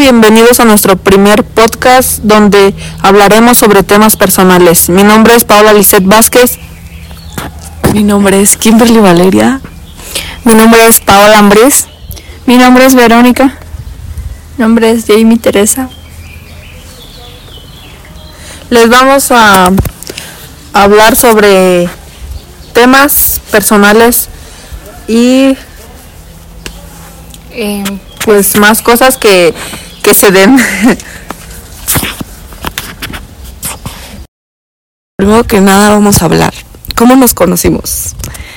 bienvenidos a nuestro primer podcast donde hablaremos sobre temas personales. Mi nombre es Paola Lisette Vázquez. Mi nombre es Kimberly Valeria. Mi nombre es Paola Ambriz. Mi nombre es Verónica. Mi nombre es Jamie Teresa. Les vamos a hablar sobre temas personales y pues más cosas que se den. Primero que nada vamos a hablar. ¿Cómo nos conocimos?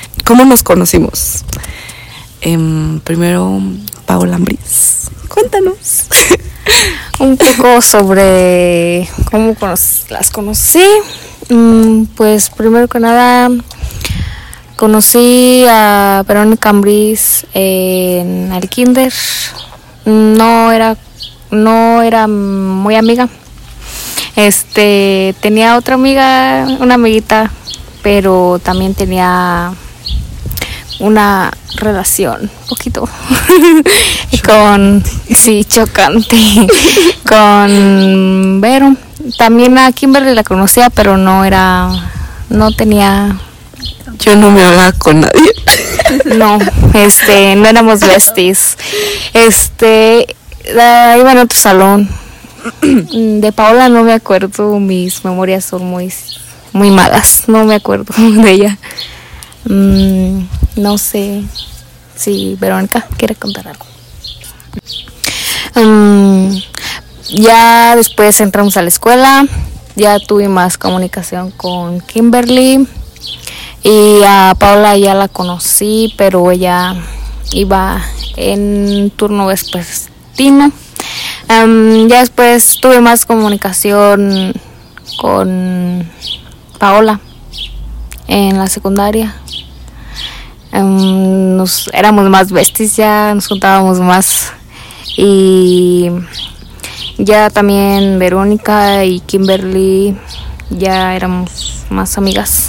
Primero, Paola Ambriz. Cuéntanos. Un poco sobre cómo las conocí. Pues primero que nada conocí a Verónica Ambriz en el kinder. No era muy amiga. Tenía otra amiga, una amiguita, pero también tenía una relación un poquito chocante con Vero. También a Kimberly la conocía, pero no tenía. Yo no me hablaba con nadie. No éramos besties. Iba en otro salón. De Paola no me acuerdo, mis memorias son muy malas, no me acuerdo de ella. No sé si Verónica quiere contar algo. Ya después entramos a la escuela, ya tuve más comunicación con Kimberly y a Paola ya la conocí, pero ella iba en turno vespertino. Ya después tuve más comunicación con Paola en la secundaria. Éramos más besties, ya nos juntábamos más, y ya también Verónica y Kimberly ya éramos más amigas.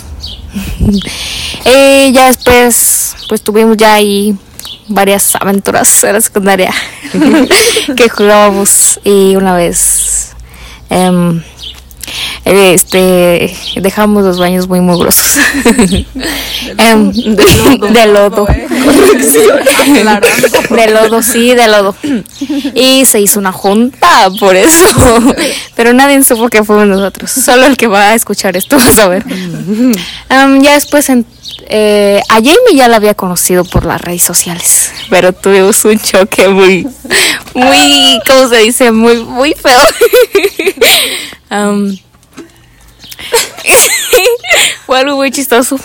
Y ya después pues tuvimos ya ahí varias aventuras en la secundaria que jugábamos, y una vez dejamos los baños muy mugrosos de lodo. De lodo, y se hizo una junta por eso, pero nadie supo que fuimos nosotros, solo el que va a escuchar esto va a saber. Ya después a Jamie ya la había conocido por las redes sociales, pero tuvimos un choque muy ¿cómo se dice? Muy feo. Fue algo muy chistoso.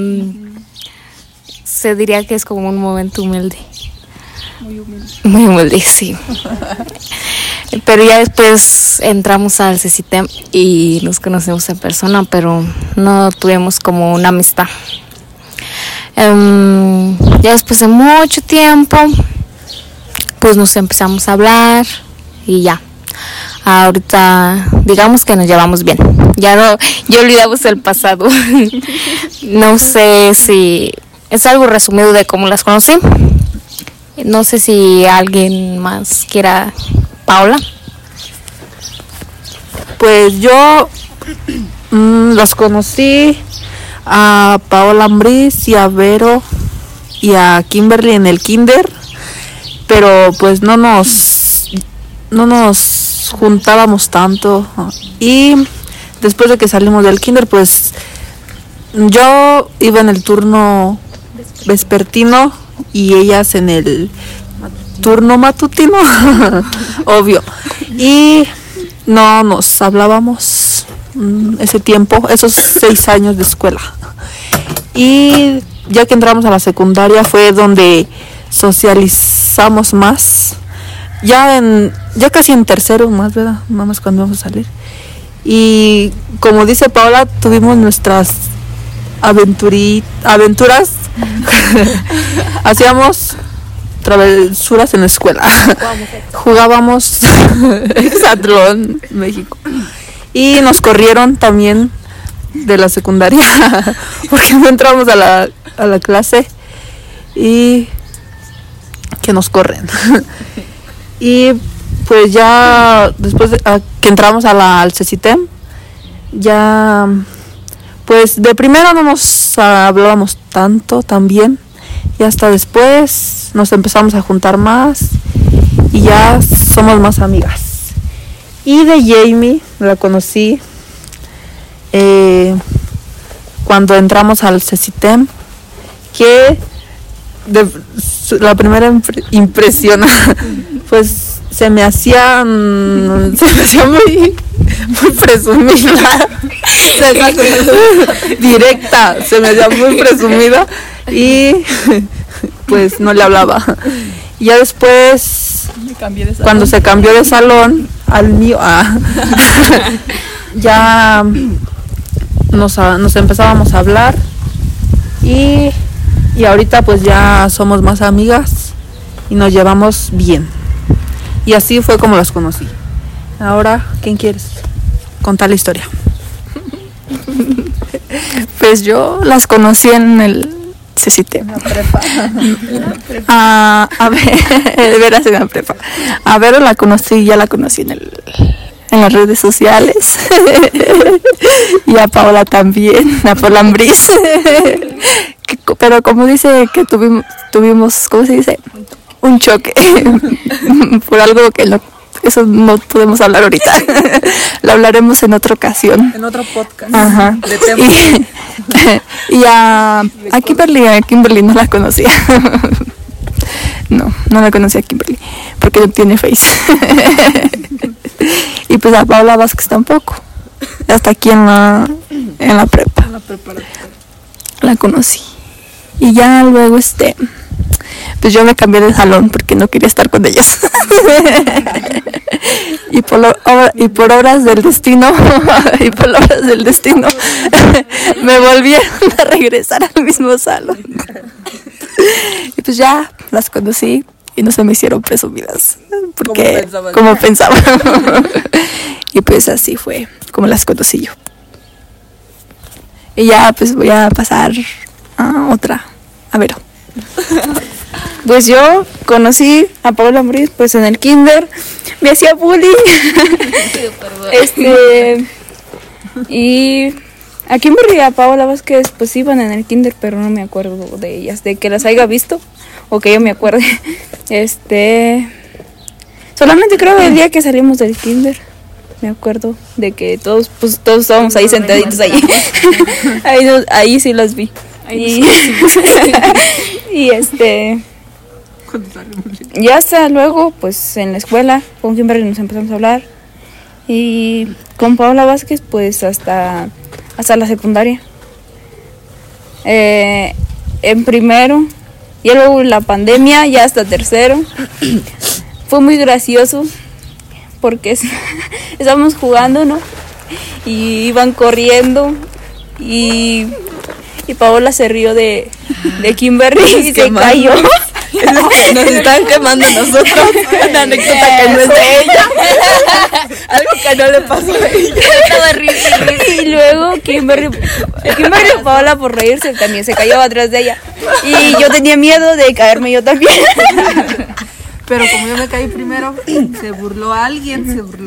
Se diría que es como un momento humilde. Muy humilde, sí. Pero ya después entramos al CCTEM y nos conocimos en persona, pero no tuvimos como una amistad. Ya después de mucho tiempo, pues nos empezamos a hablar y ya. Ahorita digamos que nos llevamos bien. Ya olvidamos el pasado. No sé si es algo resumido de cómo las conocí. No sé si alguien más quiera. Paola. Pues yo las conocí a Paola Ambriz y a Vero y a Kimberly en el kinder, pero pues no nos juntábamos tanto, y después de que salimos del kinder pues yo iba en el turno vespertino y ellas en el turno matutino. Obvio, y no nos hablábamos ese tiempo, esos 6 años de escuela, y ya que entramos a la secundaria fue donde socializamos más, ya casi en tercero más, ¿verdad? Nada más cuando vamos a salir, y como dice Paola, tuvimos nuestras aventuras. Hacíamos travesuras en la escuela. Jugábamos Hexatlón, México. Y nos corrieron también de la secundaria porque no entramos a la clase, y que nos corren. Y pues ya después de que entramos al CECITEM, ya pues de primero no nos hablábamos tanto también, y hasta después nos empezamos a juntar más y ya somos más amigas. Y de Jamie la conocí cuando entramos al CECITEM, que la primera impresión pues se me hacía muy presumida, directa, se me hacía muy presumida y pues no le hablaba. Y ya después, cuando se cambió de salón al mío, ya nos empezábamos a hablar y ahorita pues ya somos más amigas y nos llevamos bien. Y así fue como las conocí. Ahora, ¿quién quieres contar la historia? Pues yo las conocí en el CECITEM. En la prepa. A ver, de veras en la prepa. A Vero ya la conocí en las redes sociales. Y a Paola también, a Paola Ambriz. Pero como dice que tuvimos, ¿cómo se dice? Un choque. Por algo que eso no podemos hablar ahorita. Lo hablaremos en otra ocasión. En otro podcast. Ajá. De temas. Y a Kimberly no la conocía. No la conocía a Kimberly, porque no tiene Face. Y pues a Paola Vázquez tampoco. Hasta aquí en la prepa. La conocí. Y ya luego pues yo me cambié de salón porque no quería estar con ellos. y por obras del destino me volvieron a regresar al mismo salón. Y pues ya las conocí y no se me hicieron presumidas, porque como pensaba. Y pues así fue como las conocí yo. Y ya pues voy a pasar a otra, a Vero. Pues yo conocí a Paola Ambriz pues en el kinder, me hacía bullying. Y a Kimberly y a Paola Vázquez pues iban en el kinder, pero no me acuerdo de ellas, de que las haya visto o que yo me acuerde. Solamente creo el día que salimos del kinder me acuerdo de que todos estábamos ahí sentaditos ahí. Ahí sí las vi. Y hasta luego pues en la escuela con Kimberly nos empezamos a hablar, y con Paola Vázquez pues hasta la secundaria, en primero, y luego en la pandemia ya hasta tercero. Fue muy gracioso porque estábamos jugando, ¿no? Y iban corriendo y Paola se rió de Kimberly y se cayó. Nos están quemando nosotros. Una anécdota que no es de ella. Algo que no le pasó a ella. Y luego Kimberly y Paola por reírse también se cayó atrás de ella. Y yo tenía miedo de caerme yo también. Pero como yo me caí primero, se burló alguien,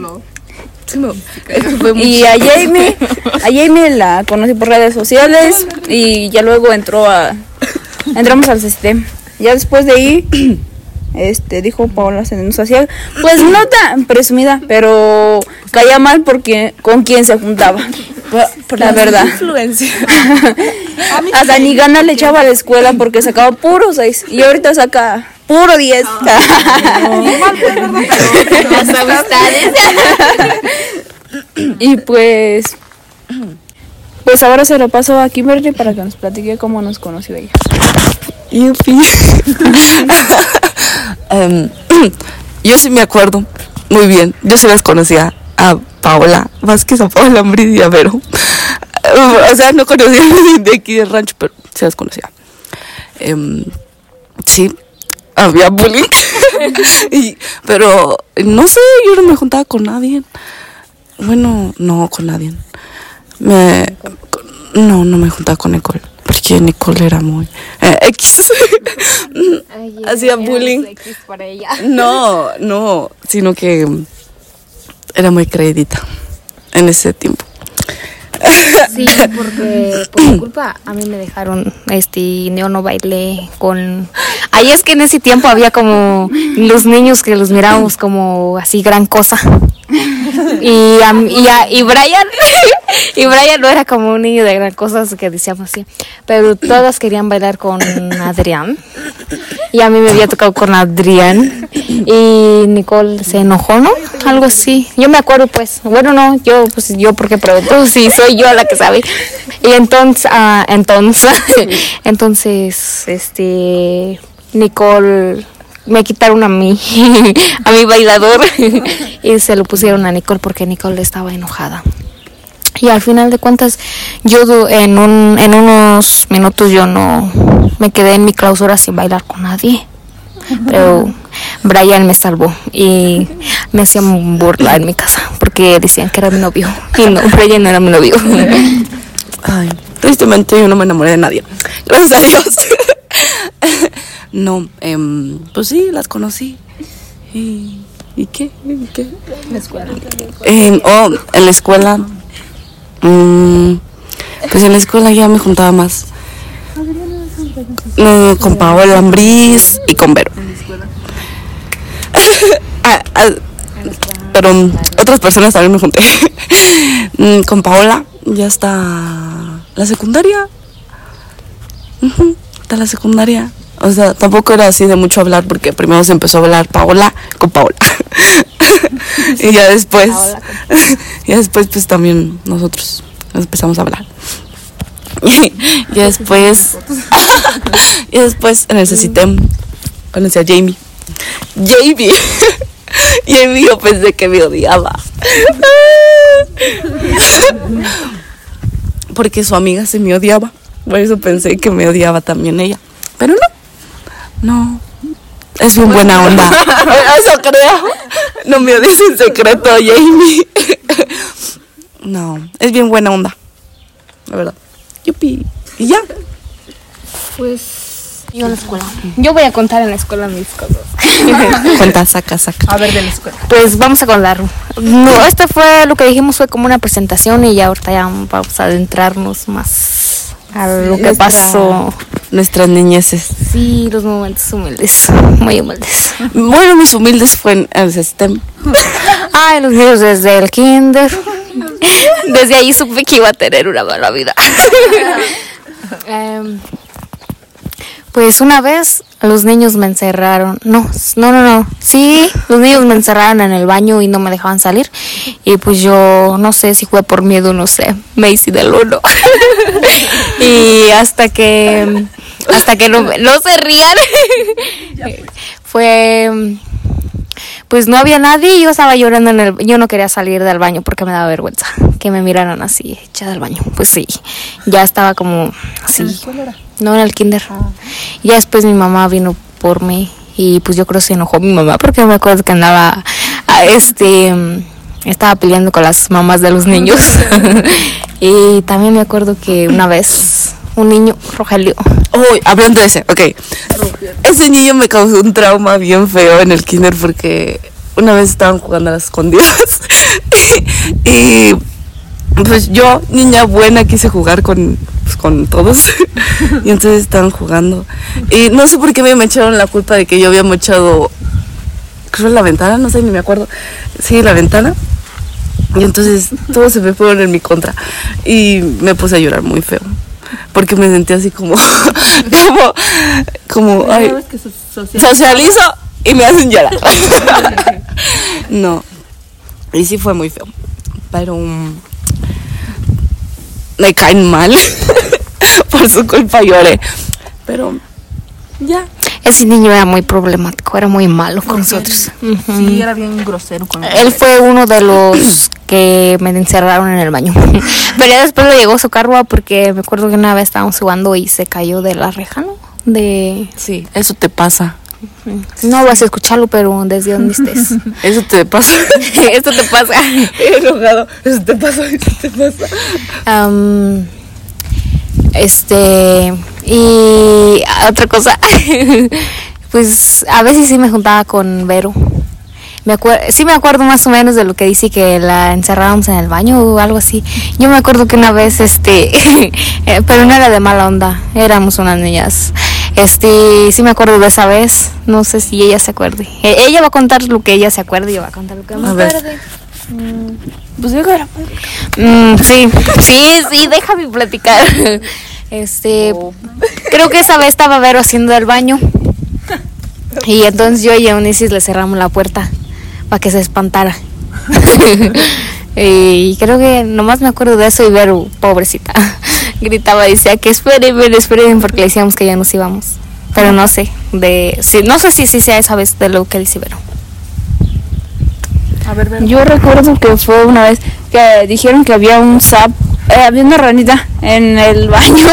Y a Jamie la conocí por redes sociales y ya luego entramos al CECITEM. Ya después de ahí, dijo Paola, se nos hacía, pues no tan presumida, pero caía mal porque con quién se juntaba. Por la verdad. Influencia. Hasta ni ganas le echaba a la escuela porque sacaba puro 6 y ahorita saca puro 10. Las amistades. Y pues ahora se lo paso a Kimberly para que nos platique cómo nos conoció ella. Yupi. Yo sí me acuerdo muy bien. Yo sí las conocía a Paola Vázquez, a Paola Ambriz y a Vero. O sea, no conocía de aquí del rancho, pero sí las conocía. Sí, había bullying. Pero no sé, yo no me juntaba con nadie. Bueno, no con nadie. No me juntaba con Nicole, porque Nicole era muy X. hacía bullying. Para ella. No, sino que era muy creidita en ese tiempo. Sí, porque por mi culpa a mí me dejaron, yo no bailé con... Ahí es que en ese tiempo había como los niños que los mirábamos como así gran cosa. Y Brian, y Brian no era como un niño de gran cosa, así que decíamos así. Pero todas querían bailar con Adrián. Y a mí me había tocado con Adrián. Y Nicole se enojó, ¿no? Algo así. Yo me acuerdo, pues. Bueno, no, yo porque pregunto si soy yo la que sabe. Y entonces, Nicole me quitaron a mí, a mi bailador, y se lo pusieron a Nicole porque Nicole estaba enojada. Y al final de cuentas, yo en unos minutos yo no me quedé en mi clausura sin bailar con nadie. Pero Brian me salvó y me hacían burla en mi casa porque decían que era mi novio. Y no, Brian no era mi novio. Ay, tristemente yo no me enamoré de nadie. Gracias a Dios. No, pues sí, las conocí. ¿Y qué? ¿En la escuela. En la escuela. Pues en la escuela ya me juntaba más. Con Paola Ambriz y con Vero. Pero otras personas también me junté. Con Paola ya está la secundaria. Hasta la secundaria. O sea, tampoco era así de mucho hablar porque primero se empezó a hablar Paola con Paola. Y ya después pues también nosotros nos empezamos a hablar. Y después en el CECITEM conocí a Jamie. Jamie, yo pensé que me odiaba. Porque su amiga se me odiaba. Por eso pensé que me odiaba también ella. Pero no. Es bien buena onda. Eso creo. No me odies en secreto, Jamie. No, es bien buena onda. La verdad. Yupi. Y ya. Pues yo en la escuela. Yo voy a contar en la escuela mis cosas. Cuenta, saca. A ver, de la escuela. Pues vamos a contar. No, esto fue lo que dijimos, fue como una presentación y ya ahorita ya vamos a adentrarnos más a lo que pasó. Nuestras niñeces. Sí, los momentos humildes, muy humildes. Bueno, mis humildes fue en el STEM. Ay, los míos desde el kinder. Desde ahí supe que iba a tener una mala vida. Pues una vez los niños me encerraron. No. Sí, los niños me encerraron en el baño y no me dejaban salir. Y pues yo no sé si fue por miedo, no sé. Me hice del uno. Y hasta que no se rían. Fue... Pues no había nadie y yo estaba llorando yo no quería salir del baño porque me daba vergüenza que me miraran así echada al baño. Pues sí, ya estaba como así. ¿En la escuela era? No, en el kinder. Y ya después mi mamá vino por mí y pues yo creo que se enojó mi mamá porque me acuerdo que andaba estaba peleando con las mamás de los niños. Y también me acuerdo que una vez un niño, Rogelio. Oh, hablando de ese, ok. Ese niño me causó un trauma bien feo en el kinder porque una vez estaban jugando a las escondidas y pues yo, niña buena, quise jugar con todos y entonces estaban jugando y no sé por qué me echaron la culpa de que yo había mochado, creo, la ventana, no sé, ni me acuerdo. Sí, la ventana. Y entonces todos se me fueron en mi contra y me puse a llorar muy feo. Porque me sentí así como ay, socializo y me hacen llorar. No. Y sí fue muy feo. Pero me caen mal. Por su culpa lloré. Pero ya. Ese niño era muy problemático, era muy malo con nosotros. Sí, era bien grosero con él. Fue uno de los que me encerraron en el baño. Pero ya después le llegó su cargo porque me acuerdo que una vez estábamos jugando y se cayó de la reja, ¿no? Sí, eso te pasa. No vas a escucharlo, pero desde donde estés. Eso te pasa. Esto te pasa. Enojado. Eso te pasa. Y otra cosa, pues a veces sí me juntaba con Vero. Sí me acuerdo más o menos de lo que dice, que la encerrábamos en el baño o algo así. Yo me acuerdo que una vez, pero no era de mala onda, éramos unas niñas. Sí me acuerdo de esa vez, no sé si ella se acuerde. Ella va a contar lo que ella se acuerde y yo voy a contar lo que me acuerde. Pues yo era. Sí, déjame platicar. Creo que esa vez estaba Vero haciendo el baño. Y entonces yo y Eunice le cerramos la puerta para que se espantara. Y creo que nomás me acuerdo de eso, y Vero, pobrecita, gritaba, decía que esperen, porque le decíamos que ya nos íbamos. Pero no sé, no sé si sea esa vez de lo que dice Vero. A ver, yo recuerdo que fue una vez que dijeron que había un había una ranita en el baño.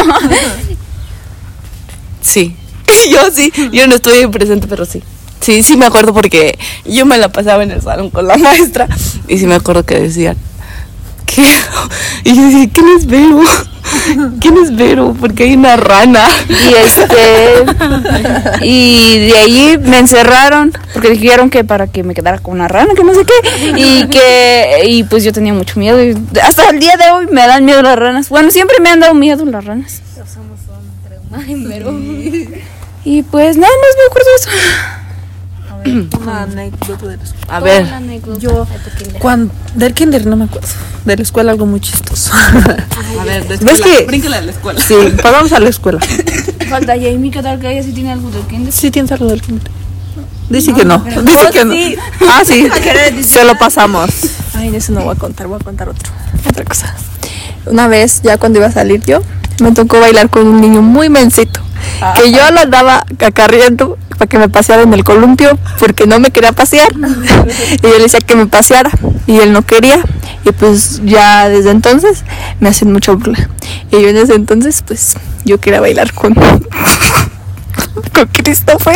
Sí. Yo no estoy presente, pero sí. Sí me acuerdo, porque yo me la pasaba en el salón con la maestra y sí me acuerdo que decían ¿qué? Y yo decía, ¿quién es Vero? ¿Quién es Vero? Porque hay una rana. Y de ahí me encerraron porque dijeron que para que me quedara con una rana, que no sé qué, y pues yo tenía mucho miedo, y hasta el día de hoy me dan miedo las ranas. Bueno, siempre me han dado miedo las ranas. Y pues nada más me acuerdo de eso. Una anécdota de la escuela. A ver, Yo, del kinder no me acuerdo. De la escuela algo muy chistoso. a ver, de ¿Ves que? Bríncale a la escuela. Sí, pasamos a la escuela. Falta Jamie, ¿qué tal que ella sí tiene algo del kinder? Sí, tienes algo del kinder. Dice que no. Dice que no. Ah, sí. Se lo pasamos. Ay, de eso no voy a contar otra cosa. Una vez, ya cuando iba a salir yo, me tocó bailar con un niño muy mensito, que yo lo andaba acarreando para que me paseara en el columpio, porque no me quería pasear. Y yo le decía que me paseara y él no quería, y pues ya desde entonces me hacen mucha burla. Y yo en ese entonces pues yo quería bailar con Christopher.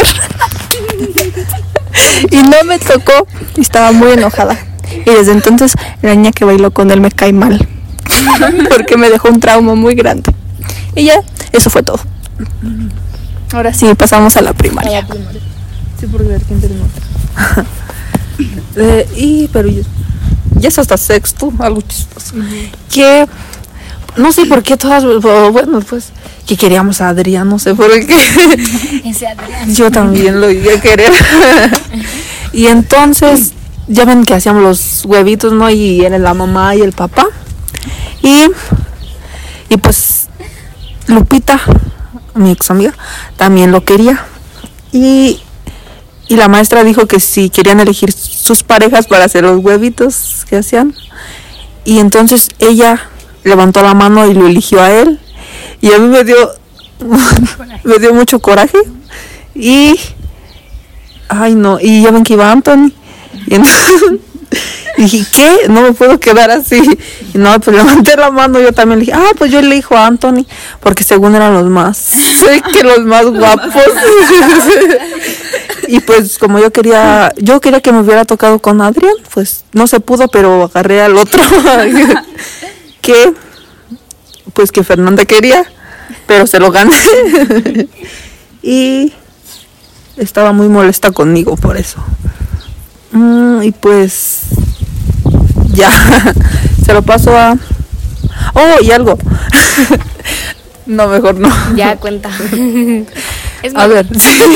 Y no me tocó, y estaba muy enojada. Y desde entonces la niña que bailó con él me cae mal, porque me dejó un trauma muy grande. Y ya, eso fue todo. Ahora sí, pasamos a la primaria. Sí, porque del kinder no. Pero ya es hasta sexto, algo chistoso. Que no sé por qué todas, bueno, pues que queríamos a Adrián, no sé por qué. Ese Adrián. Yo también lo iba a querer. Y entonces ya ven que hacíamos los huevitos, ¿no? Y era la mamá y el papá. Y pues Lupita, mi ex amiga, también lo quería. Y la maestra dijo que si querían elegir sus parejas para hacer los huevitos que hacían. Y entonces ella levantó la mano y lo eligió a él. Y a mí me dio mucho coraje. Ay no, y ya ven que iba Anthony. Y entonces dije, ¿qué? No me puedo quedar así. Y no, pues levanté la mano, yo también le dije, pues yo elijo a Anthony, porque según eran los más guapos. Y pues como yo quería que me hubiera tocado con Adrián, pues no se pudo, pero agarré al otro que Fernanda quería, pero se lo gané. Y estaba muy molesta conmigo por eso. Y pues ya se lo paso a... y algo. No, mejor no. Ya cuenta. A ver.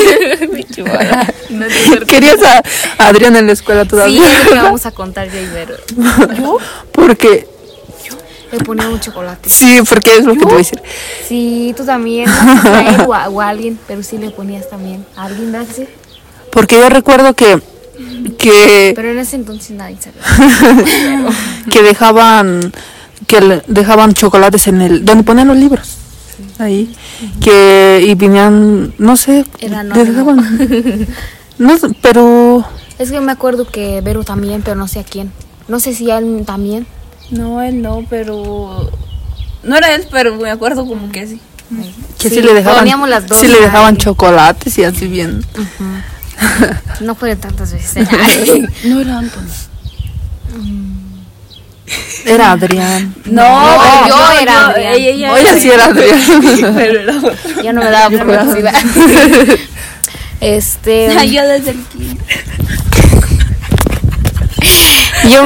¿Querías a Adrián en la escuela todavía? Sí, es lo que vamos a contar yo y Vero. ¿Yo? Porque le ponía un chocolate. Sí, porque es lo que te voy a decir. Sí, tú también. No sé si a él o a alguien, pero sí le ponías también. ¿A alguien, Darcy? Porque yo recuerdo que pero en ese entonces nadie sabía. que dejaban chocolates en donde ponían los libros. Ahí. Y vinían, no sé, dejaban. No, pero es que me acuerdo que Vero también, pero no sé a quién. No sé si a él también. No, él no, pero no era él, pero me acuerdo como que sí. Que sí le dejaban. Poníamos las dos. Sí le dejaban chocolates y así bien. No fue tantas veces. No era Anthony. Era Adrián. No, yo era Adrián. Ella sí era Adrián. Pero era otro. Yo no me daba publicidad. Yo desde el kinder. Yo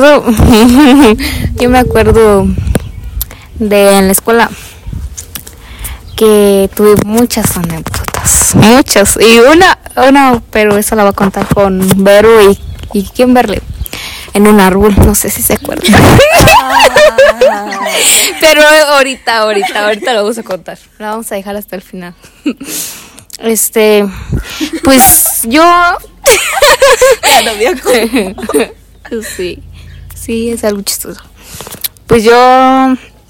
me acuerdo de en la escuela que tuve muchas anécdotas, muchas, y una, pero esa la voy a contar con Vero y Kimberly en un árbol, no sé si se acuerdan. Pero ahorita la vamos a contar, la vamos a dejar hasta el final. Pues yo Ya no me acuerdo. sí, es algo chistoso. Pues yo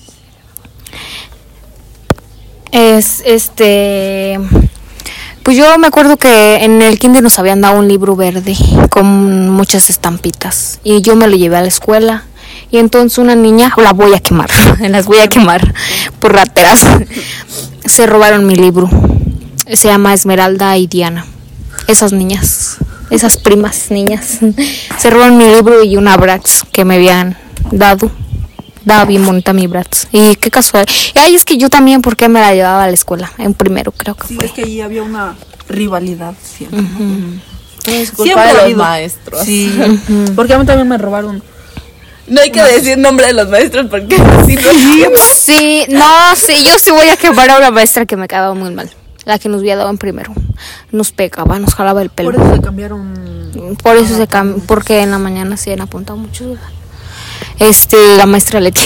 pues yo me acuerdo que en el kinder nos habían dado un libro verde con muchas estampitas y yo me lo llevé a la escuela y entonces una niña, las voy a quemar por rateras, se robaron mi libro. Se llama Esmeralda y Diana. Esas niñas, esas primas niñas, se robaron mi libro y una Bratz que me habían dado. Daba bien bonita mi Bratz. Y qué casual. Ay, es que yo también, porque me la llevaba a la escuela, en primero creo que Sí, fue. es que ahí había una rivalidad siempre. Es culpa Siempre de ha los habido. maestros. Sí, porque a mí también me robaron. No hay que decir nombre de los maestros porque si no. Sí, yo sí voy a quemar a una maestra que me quedaba muy mal. La que nos había dado en primero. Nos pegaba, nos jalaba el pelo. Por eso se cambiaron. Por eso se cambió, porque en la mañana se han apuntado muchos. La maestra Leti.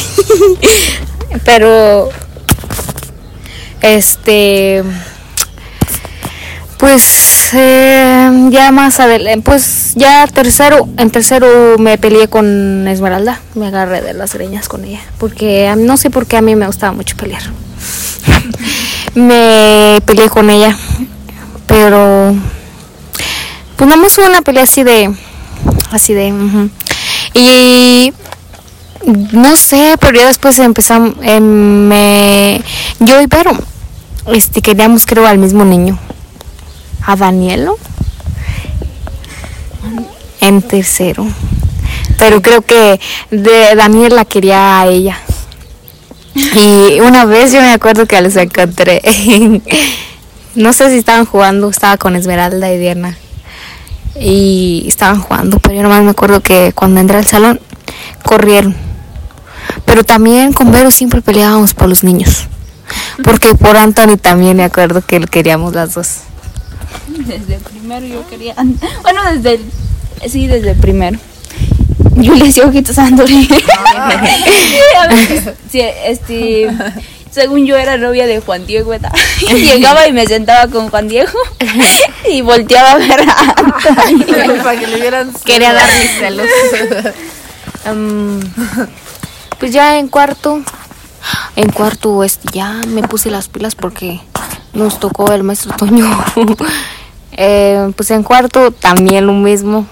Pero pues ya más adelante, pues ya en tercero me peleé con Esmeralda, me agarré de las greñas con ella, porque no sé por qué a mí me gustaba mucho pelear. Me peleé con ella, pero pues nada más fue una pelea así de y no sé, pero ya después empezamos, yo y Vero, queríamos creo al mismo niño, a Danielo, en tercero, pero creo que de Daniel la quería a ella. Y una vez yo me acuerdo que los encontré, no sé si estaban jugando, estaba con Esmeralda y Diana, y estaban jugando, pero yo nomás me acuerdo que cuando entré al salón, corrieron. Pero también con Vero siempre peleábamos por los niños, porque por Anthony también me acuerdo que lo queríamos las dos. Desde primero yo quería. Bueno, desde el primero. Yo le hacía ojitos a Anthony. Sí, según yo era novia de Juan Diego, ¿verdad? Llegaba y me sentaba con Juan Diego y volteaba a ver a Anthony. Para que le vieran. Quería darle celos. Pues ya en cuarto ya me puse las pilas porque nos tocó el maestro Toño. Pues en cuarto también lo mismo.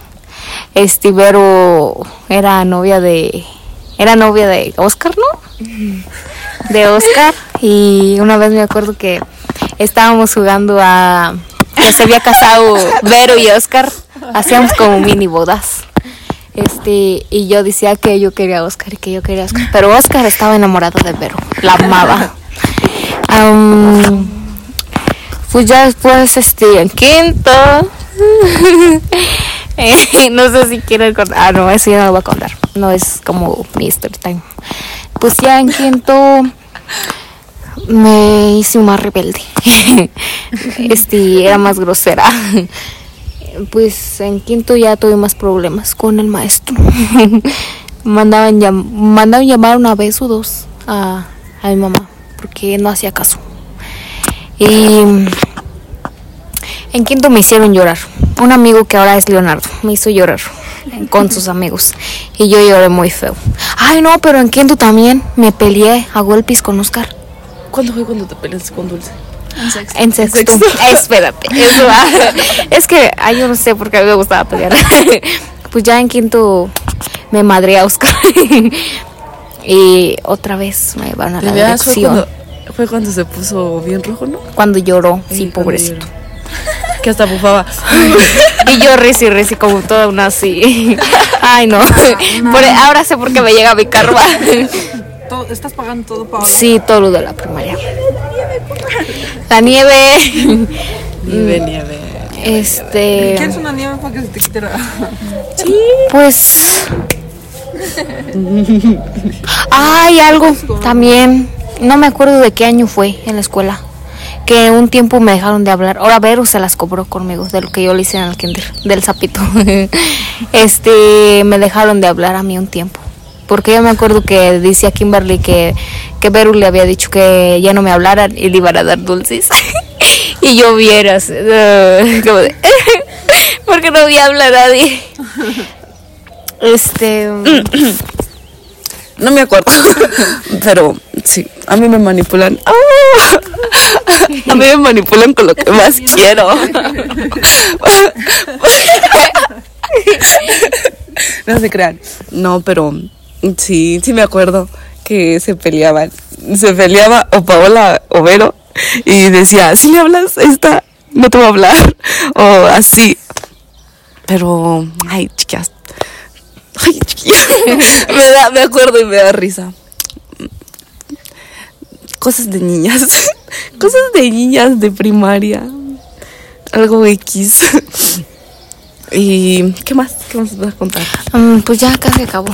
Vero era novia de Oscar, ¿no? De Oscar. Y una vez me acuerdo que estábamos jugando que se había casado Vero y Oscar. Hacíamos como mini bodas. Y yo decía que yo quería a Oscar y que yo quería a Oscar. Pero Oscar estaba enamorado de Vero. La amaba. Pues ya después, en quinto. No sé si quieren contar. No, eso ya no lo voy a contar. No es como mi story time. Pues ya en quinto me hice más rebelde. Era más grosera. Pues en quinto ya tuve más problemas con el maestro. mandaban llamar una vez o dos a mi mamá porque no hacía caso. Y en quinto me hicieron llorar. Un amigo que ahora es Leonardo me hizo llorar con sus amigos y yo lloré muy feo. Ay no, pero en quinto también me peleé a golpes con Oscar. ¿Cuándo fue cuando te peleaste con Dulce? En sexto. Espérate. Es que yo no sé por qué a mí me gustaba pelear. Pues ya en quinto me madré a Oscar. Y otra vez me van a la dirección. Fue cuando se puso bien rojo, ¿no? Cuando lloró, sí, Cuando pobrecito. lloró. que hasta bufaba. Y yo reci como toda una así. Ay, no. Ahora sé por qué me llega mi karma. ¿Estás pagando todo, Paola? Sí, todo lo de la primaria. La nieve. Nieve. ¿Quieres una nieve para que se te quite la... Pues. Ay, algo también. No me acuerdo de qué año fue en la escuela. Que un tiempo me dejaron de hablar. Ahora Vero se las cobró conmigo de lo que yo le hice en el kinder, del sapito. Me dejaron de hablar a mí un tiempo. Porque yo me acuerdo que decía Kimberly que Vero le había dicho que ya no me hablaran y le iban a dar dulces. Y yo vieras, como de, porque no me habla nadie. No me acuerdo, pero sí, a mí me manipulan. A mí me manipulan con lo que más quiero. No se crean. No, pero sí me acuerdo que se peleaban. Se peleaba o Paola o Vero y decía, si le hablas a esta, no te voy a hablar. O así. Pero, ay, chicas. Me acuerdo y me da risa. Cosas de niñas. Cosas de niñas de primaria. Algo X. ¿Y qué más? ¿Qué más vas a contar? Pues ya casi acabó.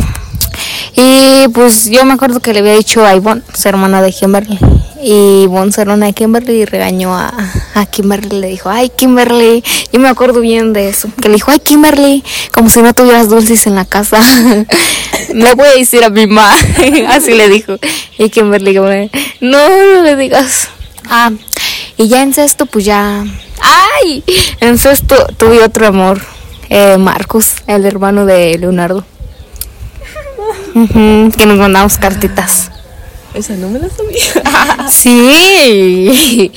Y pues yo me acuerdo que le había dicho a Ivonne, su hermana de Kimberly. Y Ivonne, su hermana de Kimberly, regañó a Kimberly. Le dijo, ay, Kimberly. Yo me acuerdo bien de eso. Que le dijo, ay, Kimberly, como si no tuvieras dulces en la casa. Le voy a decir a mi mamá. Así le dijo. Y Kimberly, como, no le digas. Y ya en sexto, pues ya... ¡Ay! En sexto tuve otro amor. Marcos, el hermano de Leonardo. Que nos mandamos cartitas. Esa no me la sabía. Sí.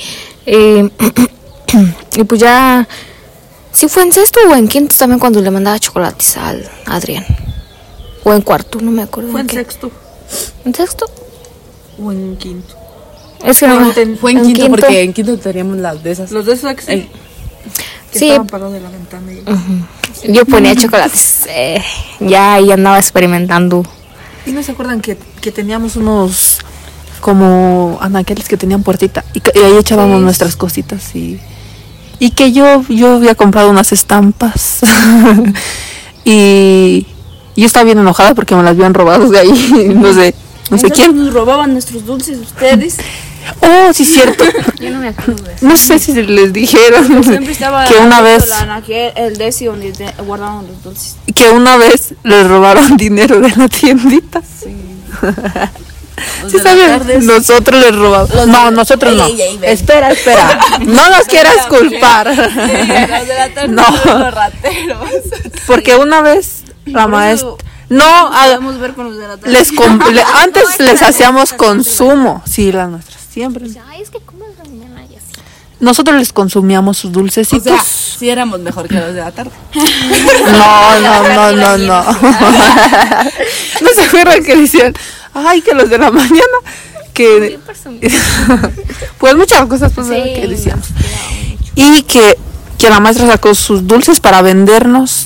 Y pues ya... ¿Sí fue en sexto o en quinto también cuando le mandaba chocolates al Adrián? O en cuarto, no me acuerdo. ¿Fue en sexto? ¿En sexto? ¿O en quinto? Es que no, fue en quinto porque en quinto teníamos las de esas. Los de esos que sí. Estaban parados de la ventana. Yo ponía chocolates. Ya ahí andaba experimentando. ¿Y no se acuerdan que teníamos unos como anaqueles que tenían puertita? Y ahí echábamos nuestras cositas y que yo había comprado unas estampas. Y yo estaba bien enojada porque me las habían robado de ahí. No sé quién. Nos robaban nuestros dulces ustedes. Oh, sí, cierto. Yo no me acuerdo de eso. No sé si les dijeron Siempre estaba que una vez el desi donde guardaban los dulces. les robaron dinero de la tiendita. Sí. ¿Sí saben? Nosotros les robamos. No, nosotros no. Espera. No nos quieras culpar. Los de la tarde No. son los rateros. Porque una vez la maestra... No, Podemos ver con los de la tarde. antes les hacíamos consumo. Sí, las nuestras siempre. Ay, es que como es la mañana y así. Nosotros les consumíamos sus dulcecitos. O sea, sí éramos mejor que los de la tarde. No. ¿No se acuerdan que decían, ay, que los de la mañana, que... pues muchas cosas que decíamos. Y que la maestra sacó sus dulces para vendernos.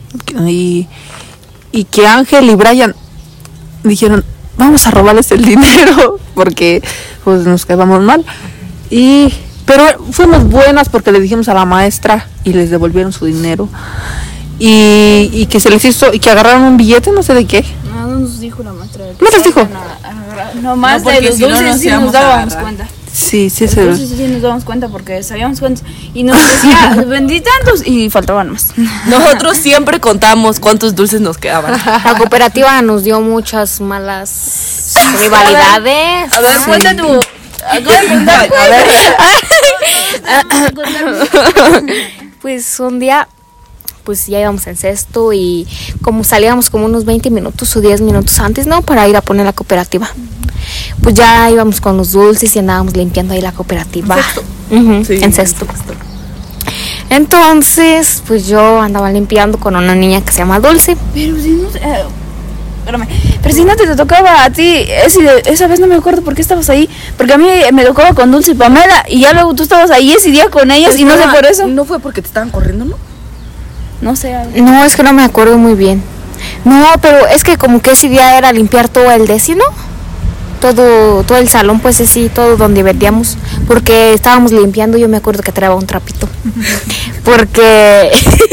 Y que Ángel y Brian dijeron, vamos a robarles el dinero, porque pues nos quedamos mal. Pero fuimos buenas porque le dijimos a la maestra y les devolvieron su dinero. Y que se les hizo, y que agarraron un billete, no sé de qué. No nos dijo la maestra. ¿No les dijo? No, más de los dulces sí nos dábamos cuenta. Sí, Los dulces sí nos dábamos cuenta porque sabíamos cuántos. Y nos decía, vendí tantos y faltaban más. Nosotros siempre contamos cuántos dulces nos quedaban. La cooperativa nos dio muchas malas rivalidades. A ver, cuenta tú. Acaba de contar. Pues un día, pues ya íbamos en sexto y como salíamos como unos 20 minutos o 10 minutos antes, ¿no? Para ir a poner la cooperativa. Pues ya íbamos con los dulces y andábamos limpiando ahí la cooperativa. En sexto. Entonces, pues yo andaba limpiando con una niña que se llama Dulce. Pero si no espérame. Pero si no te tocaba a ti, esa vez no me acuerdo por qué estabas ahí. Porque a mí me tocaba con Dulce y Pamela. Y ya luego tú estabas ahí ese día con ellas y no sé por eso. No fue porque te estaban corriendo, ¿no? No sé. No, es que no me acuerdo muy bien. No, pero es que como que ese día era limpiar todo el décimo. Todo el salón, pues así, todo donde vendíamos. Porque estábamos limpiando, yo me acuerdo que traía un trapito. Porque...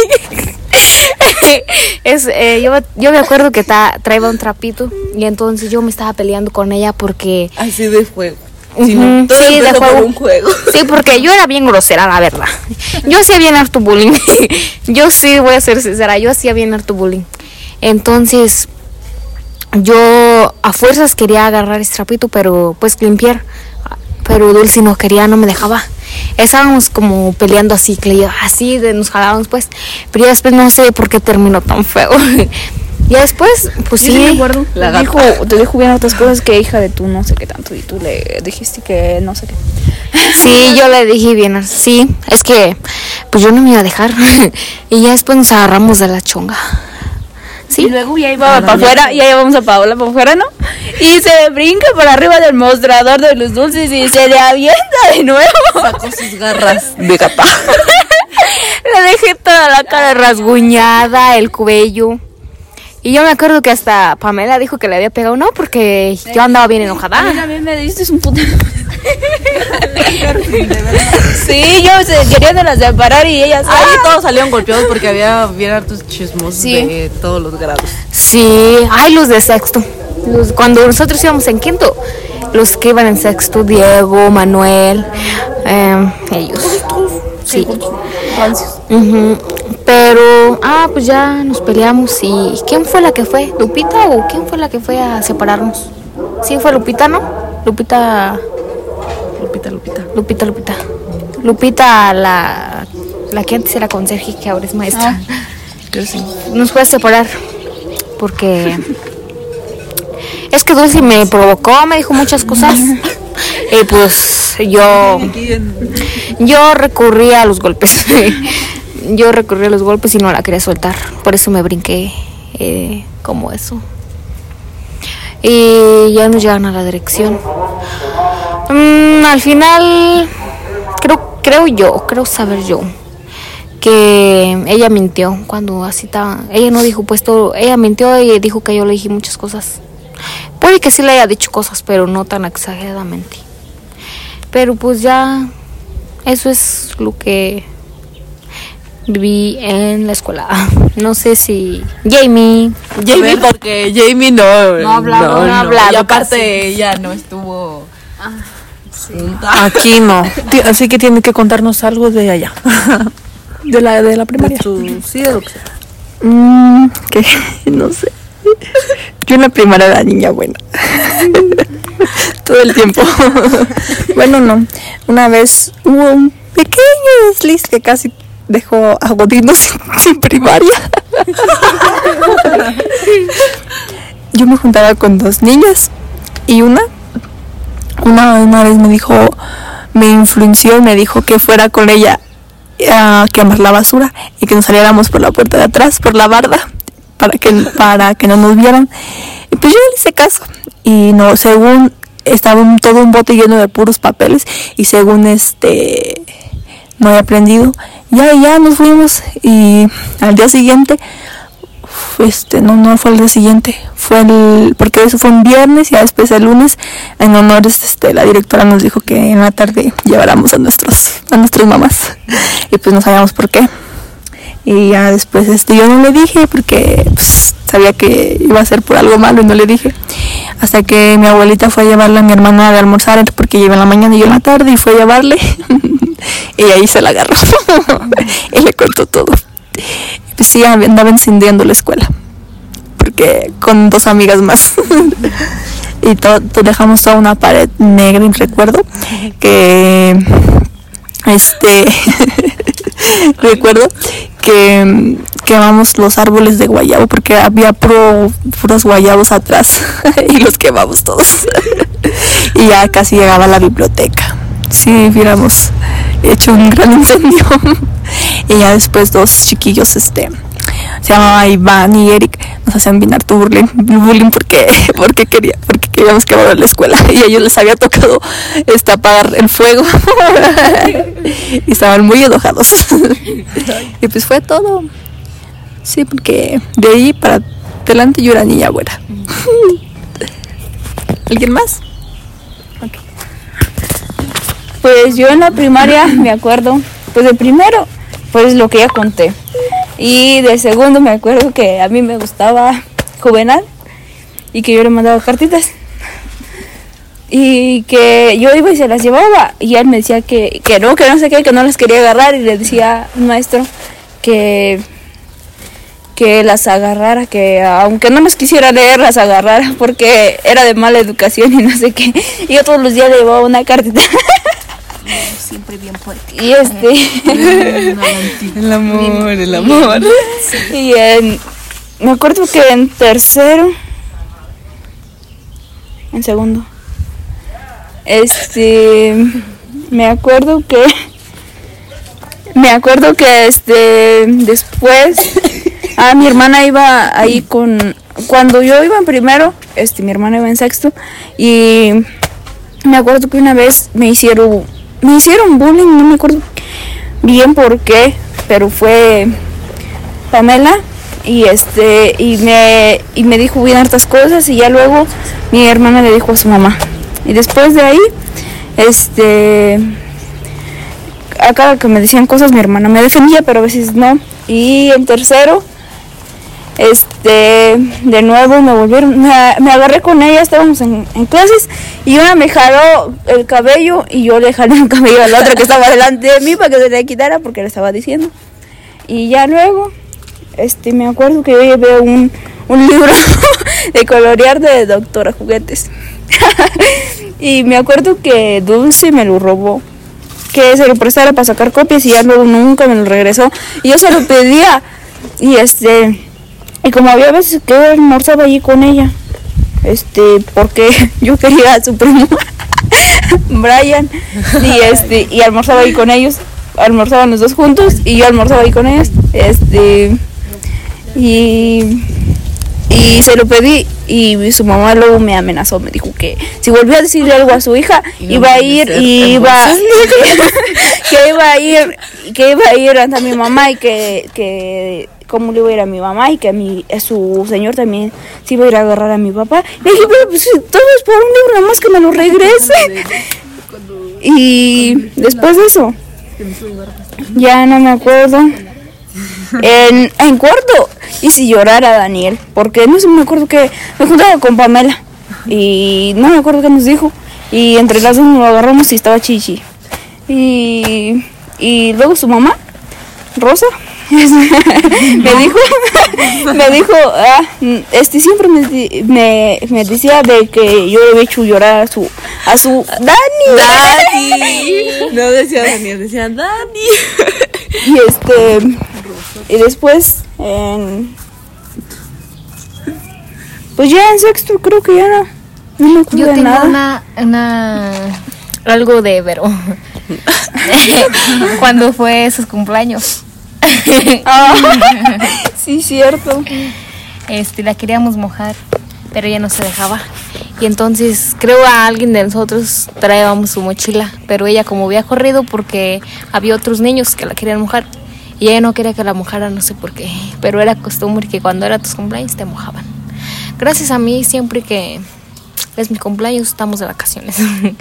yo me acuerdo que traía un trapito y entonces yo me estaba peleando con ella porque... Así de fuego. Sí, de juego. Un juego. Sí, porque yo era bien grosera, la verdad. Yo hacía bien harto bullying. Yo sí voy a ser sincera, yo hacía bien harto bullying. Entonces, yo a fuerzas quería agarrar ese trapito, pero pues limpiar. Pero Dulce no quería, no me dejaba. Estábamos como peleando así, así nos jalábamos pues. Pero ya después no sé por qué terminó tan feo. Ya después, pues sí. me acuerdo. Te dijo bien otras cosas que hija de tú no sé qué tanto. Y tú le dijiste que no sé qué. Sí, yo le dije bien. Sí, es que pues yo no me iba a dejar. Y ya después nos agarramos de la chonga. Sí. Y luego ya iba para afuera, ya llevamos a Paola para afuera, ¿no? Y se brinca por arriba del mostrador de los dulces y se le avienta de nuevo. Sacó sus garras de gata. Le dejé toda la cara rasguñada, el cuello. Y yo me acuerdo que hasta Pamela dijo que le había pegado, no, porque yo andaba bien enojada. A mí me diste un puto. Sí, yo queriéndolas separar y ellas. Ahí todos salieron golpeados porque había bien hartos chismos de todos los grados. Sí, ay, los de sexto. Cuando nosotros íbamos en quinto, los que iban en sexto, Diego, Manuel, ellos. Sí. Pero, pues ya nos peleamos y ¿quién fue la que fue? ¿Lupita o quién fue la que fue a separarnos? Sí, fue Lupita, ¿no? Lupita, la que antes era conserje, que ahora es maestra. Sí. Nos fue a separar porque es que Dulce me provocó, me dijo muchas cosas. Y pues yo recurrí a los golpes. Yo recurrí a los golpes y no la quería soltar. Por eso me brinqué como eso. Y ya nos llegan a la dirección. Al final, creo saber yo que ella mintió cuando así estaba. Ella no dijo pues todo. Ella mintió y dijo que yo le dije muchas cosas. Puede que sí le haya dicho cosas, pero no tan exageradamente. Pero pues ya, eso es lo que viví en la escuela. No sé si Jamie, porque Jamie no ha hablado. Y aparte ella no estuvo Aquí no. Así que tiene que contarnos algo de allá. De la primaria. Sí, de lo que sea. Que no sé. Yo en la primaria era niña buena. Todo el tiempo. Bueno, no. Una vez hubo un pequeño desliz que casi dejó a Godino sin primaria. Yo me juntaba con dos niñas y una vez me influenció y me dijo que fuera con ella a quemar la basura y que nos saliéramos por la puerta de atrás, por la barda, para que no nos vieran. Y pues yo le hice caso y no, según estaba todo un bote lleno de puros papeles y según no había aprendido, ya nos fuimos. Y al día siguiente no fue el día siguiente, porque eso fue un viernes y ya después el lunes en honores la directora nos dijo que en la tarde lleváramos a nuestras mamás y pues no sabíamos por qué. Y ya después yo no le dije porque sabía que iba a ser por algo malo y no le dije. Hasta que mi abuelita fue a llevarle a mi hermana de almorzar porque ella iba en la mañana y yo en la tarde y fue a llevarle y ahí se la agarró y le contó todo. Pues sí, andaba encendiendo la escuela porque con dos amigas más y dejamos toda una pared negra y recuerdo que recuerdo que quemamos los árboles de guayabo porque había puros guayabos atrás y los quemamos todos. Y ya casi llegaba a la biblioteca. Sí, hubiéramos hecho un gran incendio. Y ya después dos chiquillos, se llamaba Iván y Eric, nos hacían bien harto bullying porque queríamos que abrir la escuela y a ellos les había tocado apagar el fuego y estaban muy enojados. Y pues fue todo. Sí, porque de ahí para adelante yo era niña buena. ¿Alguien más? Okay. Pues yo en la primaria me acuerdo, pues de primero, pues lo que ya conté. Y de segundo me acuerdo que a mí me gustaba Juvenal y que yo le mandaba cartitas. Y que yo iba y se las llevaba y él me decía que no sé qué, que no las quería agarrar y le decía al maestro que las agarrara, que aunque no las quisiera leer, las agarrara porque era de mala educación y no sé qué. Y yo todos los días le llevaba una cartita. Siempre bien poético. Y El amor. Y me acuerdo que en tercero, en segundo, me acuerdo que después mi hermana iba ahí cuando yo iba en primero, mi hermana iba en sexto y me acuerdo que una vez me hicieron bullying, no me acuerdo bien por qué, pero fue Pamela y me dijo bien hartas cosas y ya luego mi hermana le dijo a su mamá. Y después de ahí, a cada que me decían cosas mi hermana me defendía, pero a veces no. Y en tercero, de nuevo me agarré con ella, estábamos en clases y una me jaló el cabello y yo le jalé el cabello a la otra que estaba delante de mí para que se le quitara porque le estaba diciendo. Y ya luego, me acuerdo que yo llevé un libro de colorear de Doctora Juguetes. Y me acuerdo que Dulce me lo robó, que se lo prestara para sacar copias y ya luego nunca me lo regresó. Y yo se lo pedía y y como había veces que yo almorzaba allí con ella, porque yo quería a su primo Brian y almorzaba ahí con ellos, almorzaban los dos juntos y yo almorzaba ahí con ellos, y se lo pedí y su mamá luego me amenazó, me dijo que si volvía a decirle algo a su hija iba a ir que iba a ir ante mi mamá y que cómo le iba a ir a mi mamá y que su señor también se iba a ir a agarrar a mi papá. Le dije, pero pues todo es por un libro, nada más que me lo regrese. Y después de eso ya no me acuerdo. En cuarto hice llorar a Daniel porque no sé, me acuerdo que me juntaba con Pamela y no me acuerdo qué nos dijo y entre las dos nos lo agarramos y estaba chichi y luego su mamá Rosa me dijo siempre me decía de que yo le había hecho llorar a su Dani. No decía Daniel, decía Dani. Y después pues ya en sexto creo que ya no me acuerdo Yo de tengo nada. algo de Vero. Cuando fue sus cumpleaños. Sí, cierto. La queríamos mojar, pero ella no se dejaba. Y entonces creo a alguien de nosotros traíamos su mochila, pero ella como había corrido porque había otros niños que la querían mojar y ella no quería que la mojara, no sé por qué, pero era costumbre que cuando era tus cumpleaños te mojaban. Gracias a mí, siempre que es mi cumpleaños estamos de vacaciones.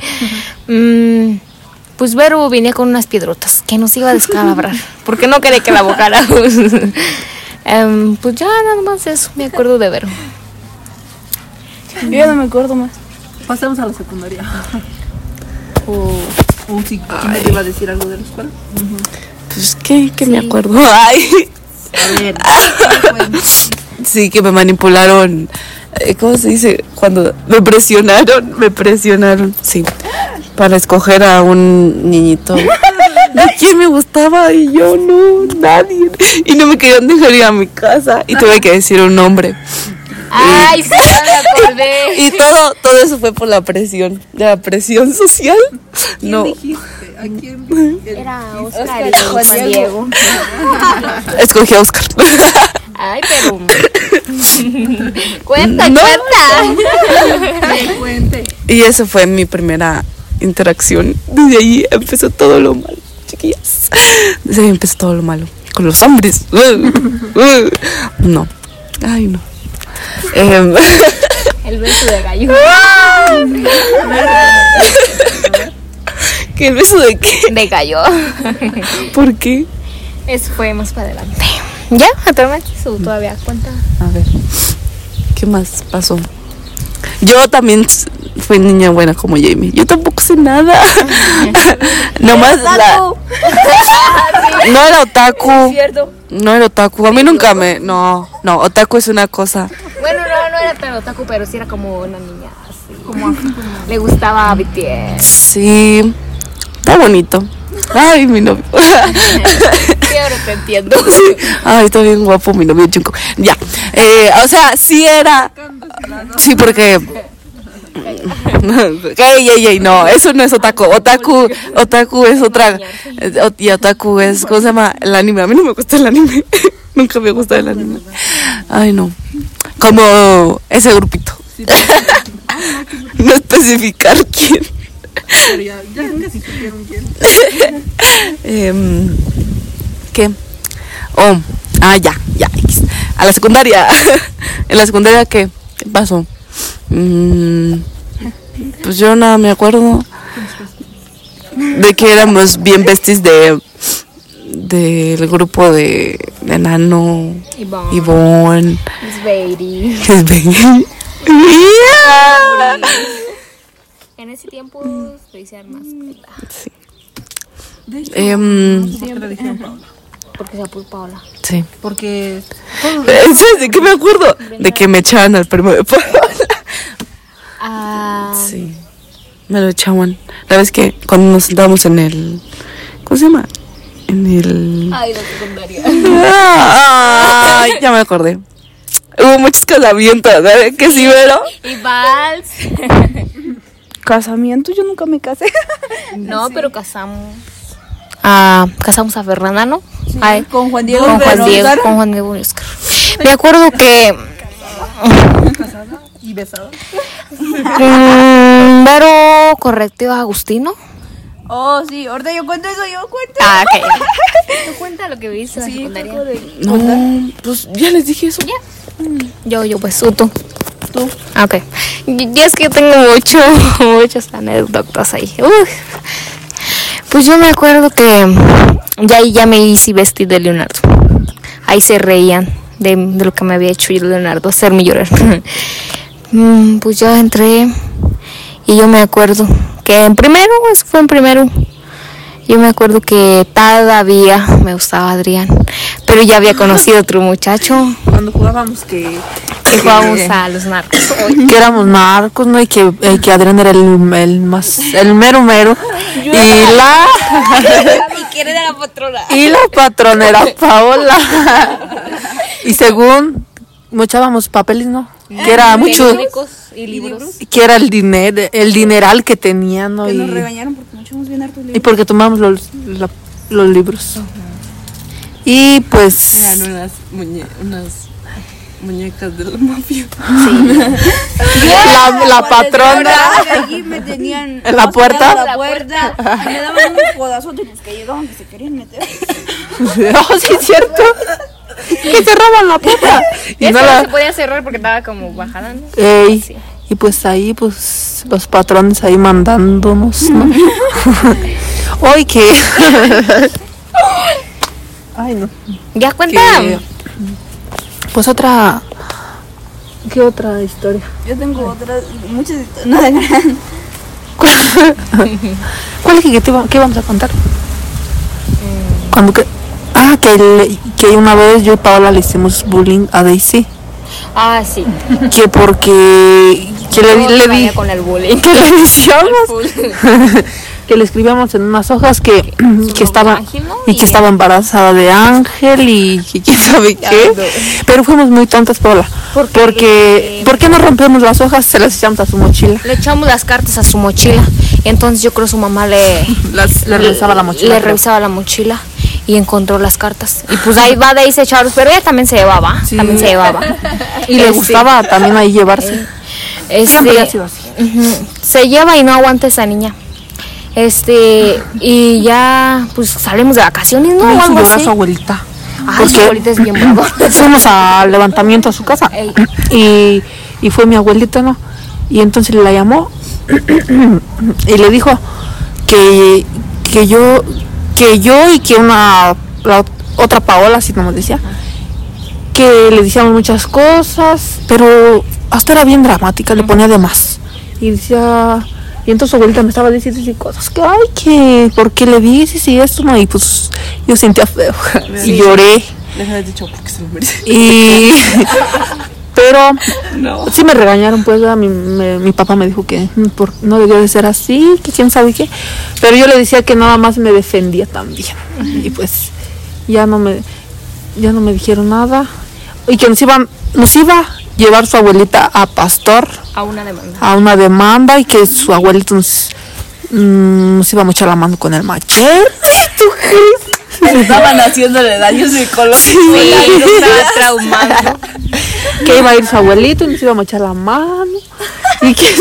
Pues Vero venía con unas piedrotas que nos iba a descalabrar porque no quería que la mojara. Pues ya nada más eso, me acuerdo de Vero. Yo ya no me acuerdo más. Pasemos a la secundaria. O si me iba a decir algo de la escuela. Pues que me acuerdo. Ay. A ver. Sí, que me manipularon. ¿Cómo se dice? Cuando me presionaron, sí, para escoger a un niñito. ¿De quién me gustaba? Y yo no, nadie. Y no me querían dejar ir a mi casa y tuve que decir un nombre. Ay, sí, ya me acordé. Y todo eso fue por la presión social. No. ¿A quién? Era Oscar y Juan Diego. Escogí a Oscar. Ay, pero Cuenta, No. cuenta. Y eso fue mi primera interacción. Desde ahí empezó todo lo malo, chiquillas. Desde ahí empezó todo lo malo. Con los hombres. No. Ay, no. El beso de gallo. ¿Qué el beso de qué? De gallo. ¿Por qué? Eso fue más para adelante. ¿Ya? ¿Actualmente todavía cuenta? A ver. ¿Qué más pasó? Yo también fui niña buena como Jamie. Yo tampoco sé nada. Nomás no era otaku. Cierto. No era otaku. A mí nunca me. No, otaku es una cosa. Bueno, no era tan otaku, pero sí era como una niña así. Como le gustaba BTS. Sí. Está bonito. Ay, mi novio. Sí, ahora te entiendo. Ay, está bien guapo mi novio Junko. Ya. O sea, sí era. Sí, porque. Ey, no, eso no es otaku. Otaku es otra. Y otaku es, ¿cómo se llama? El anime. A mí no me gusta el anime. Nunca me gusta el anime. Ay, no. Como ese grupito. No especificar quién. Pero ya casi supieron quién. ¿Qué? Oh, ya. X. A la secundaria. En la secundaria, ¿qué pasó? Pues yo nada me acuerdo de que éramos bien besties del grupo de Nano, Ivonne, Sveiri. Yeah. En ese tiempo se decían más. Sí. ¿Por qué le dijeron Paola? Porque se puso Paola. Sí. Porque ¿Sabes de qué me acuerdo? De que me echaban al primo de Paola. Sí. Me lo echaban. La vez que cuando nos sentábamos en el. ¿Cómo se llama? En el. Ay, la secundaria. Ay, ya me acordé. Hubo muchos casamientos, ¿sabes? Que sí, pero. Y vals. Casamiento, yo nunca me casé. No, pero casamos. Casamos a Fernanda, ¿no? Sí, Ay, con Juan Diego. Con Juan Diego y Oscar. Me acuerdo que. y besado. Vero correctivo Agustino. Oh, sí, ahorita yo cuento eso, ok. ¿Tú cuenta lo que viste en la secundaria? No, pues ya les dije eso. Yo, pues, tú. Ok. Y es que tengo muchas anécdotas ahí. Pues yo me acuerdo que ya me hice vestir de Leonardo. Ahí se reían de lo que me había hecho yo Leonardo, hacerme llorar. Pues yo entré y yo me acuerdo que eso fue en primero. Yo me acuerdo que todavía me gustaba Adrián, pero ya había conocido otro muchacho. Cuando jugábamos que Jugábamos a los narcos. que éramos narcos, ¿no? Y que Adrián era el mero. Y quién era la patrona? y la patrona era Paola. Y según mochábamos papeles, ¿no? Que era mucho, Periódicos y libros. que era el dineral que tenían, ¿no? Que nos Y regañaron porque no echamos bien hartos y libros. porque tomamos los libros. Y pues Eran unas muñecas de la mafia. la patrona Allí me tenían en la puerta. la puerta y me daban unos codazotes los que llegaban que se querían meter. Oh, sí, es cierto. Que cerraban la puerta. Y Eso no no se la. podía cerrar porque estaba como bajada, ¿no? Ey, Sí. y pues ahí, pues los patrones ahí mandándonos, ¿no? Hoy que. Ay, no. Ya cuenta. Que, pues otra. ¿Qué otra historia? Yo tengo otras, muchas historias. No, de gran. ¿Cuál es que íbamos a contar? Cuando que. Que una vez yo y Paola le hicimos bullying a Daisy. Sí. Que porque. Que le di. Con el bullying. Que le decíamos. Que le escribíamos en unas hojas que estaba Ángel, ¿no? y que estaba embarazada de Ángel y quién sabe qué. Pero fuimos muy tontas, Paola. ¿Por qué no rompemos las hojas? Se las echamos a su mochila. Le echamos las cartas a su mochila. Entonces yo creo su mamá le Le revisaba la mochila. Le revisaba la mochila. y encontró las cartas. Y pues ahí va de ahí se echaron, pero ella también se llevaba, Sí. también se llevaba. Y le gustaba también ahí llevarse. Siempre ha sido así. Se lleva y no aguanta esa niña. Y ya pues salimos de vacaciones, ¿no? Me O hizo algo llorar así. su abuelita. Ay, su abuelita es bien brava. Fuimos al levantamiento a su casa y fue mi abuelita, ¿no? Y entonces la llamó y le dijo que yo y que la otra Paola, así como decía, que le decíamos muchas cosas, pero hasta era bien dramática, le ponía de más. Y decía, y entonces su abuelita me estaba diciendo así cosas que, ay, que, ¿por qué le dices y esto, no? Y pues yo sentía feo y lloré. Les había dicho porque se lo merece. Pero sí me regañaron, pues mi papá me dijo que no debió de ser así, que quién sabe qué, pero yo le decía que nada más me defendía también. Y pues ya no me dijeron nada y que nos iba a llevar su abuelita a Pastor A una demanda. a una demanda y que su abuelito nos iba a mochar la mano con el machete. ¿Tú crees? Estaban haciéndole daño psicológico. Estaba traumando. Que iba a ir su abuelito y nos íbamos a echar la mano y que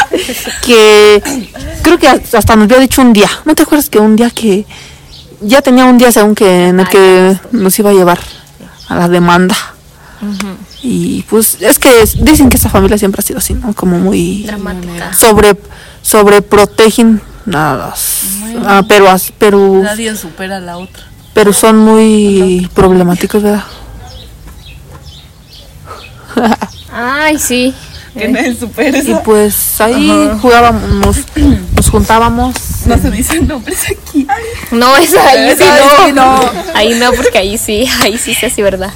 creo que hasta nos había dicho un día, ¿no te acuerdas que un día que ya tenía un día según que en el que nos iba a llevar a la demanda? Y pues es que dicen que esa familia siempre ha sido así, ¿no? Como muy Dramática. sobreprotegen nada, pero Nadie supera a la otra. pero son muy problemáticos, ¿verdad? Ay, sí. Que nadie supera Y eso. pues ahí jugábamos, nos juntábamos. No se dicen nombres aquí. No, esa ahí sí Esa no. sí Ahí no, porque ahí sí es así, ¿verdad?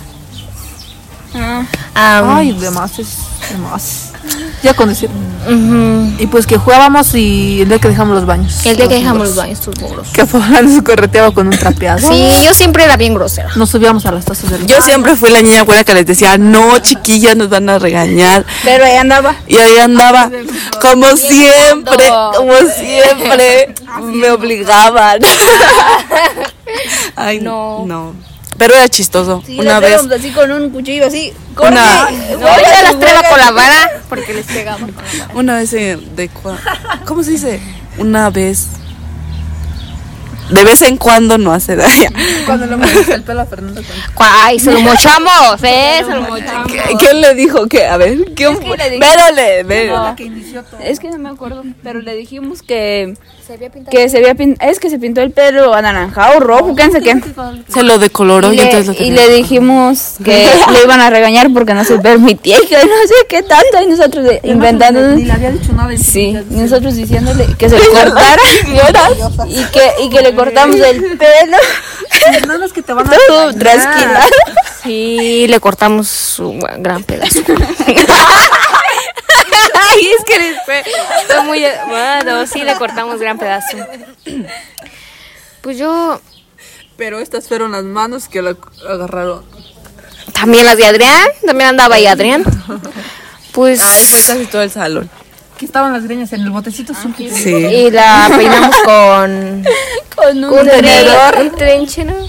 Ay, demás es demás. Ya con decir. Y pues que jugábamos y el día que dejamos los baños. El día que dejamos los baños, tus muros. Que Paola nos correteaba con un trapeado. Sí, yo siempre era bien grosera. Nos subíamos a las tazas del Yo siempre fui la niña buena que les decía, no, chiquillas, nos van a regañar. Pero ahí andaba. Y ahí andaba, como siempre, me obligaban. Ay, no. Pero era chistoso. Sí, Una la vez, pegamos así con un cuchillo así. Una- No, yo las traba con la vara porque les pegaba con la vara. una vez ¿cómo se dice? Una vez. De vez en cuando no hace daño. Cuando le moviste el pelo a Fernando. Ay, se lo mochamos, se lo mochamos. ¿Quién le dijo que? A ver, ¿quién fue? Vérole. Que inició todo. Es que no me acuerdo, pero le dijimos que se pintó el pelo anaranjado, rojo, qué sé qué. Se lo decoloró y entonces lo Y tenía. le dijimos que le iban a regañar porque no se permitía y que no sé qué tanto y nosotros inventando. Ni le había dicho nada. Sí, nosotros diciéndole que se le cortara y que le cortamos el pelo. Nada es que te van a Todo trasquilado. Sí, le cortamos un gran pedazo. Ay, es que después fue muy bueno, sí le cortamos gran pedazo. Pues yo Pero estas fueron las manos que la agarraron. también las de Adrián, también andaba ahí Adrián. Pues Fue casi todo el salón. Aquí estaban las greñas en el botecito. Sí. y la peinamos con Con un un trenche, ¿no?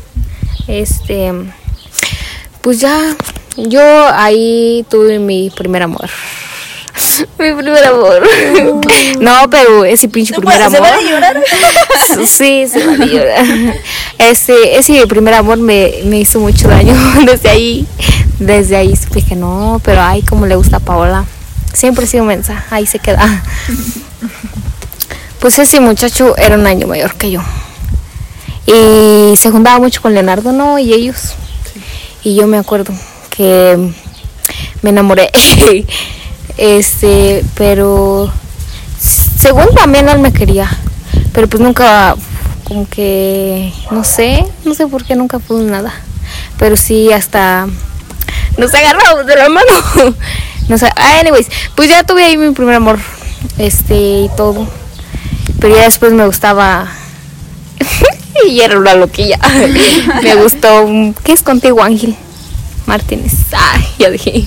Pues ya, yo ahí tuve mi primer amor. Mi primer amor. No, pero ese pinche primer amor. ¿Se va a llorar? Sí, se va a llorar. Ese primer amor me hizo mucho daño. Desde ahí supe que no, pero ay, como le gusta a Paola. Siempre he sido mensa, ahí se queda. Pues ese muchacho era un año mayor que yo. Y se juntaba mucho con Leonardo, ¿no? Y ellos. Y yo me acuerdo que me enamoré. Pero según también él me quería. Pero pues nunca, como que, no sé por qué nunca pudo nada. Pero sí, hasta nos agarramos de la mano. No sé, anyways, pues ya tuve ahí mi primer amor, y todo. Pero ya después me gustaba. Y era una loquilla. Me gustó. ¿Qué es contigo, Ángel Martínez? Ay, ya dije.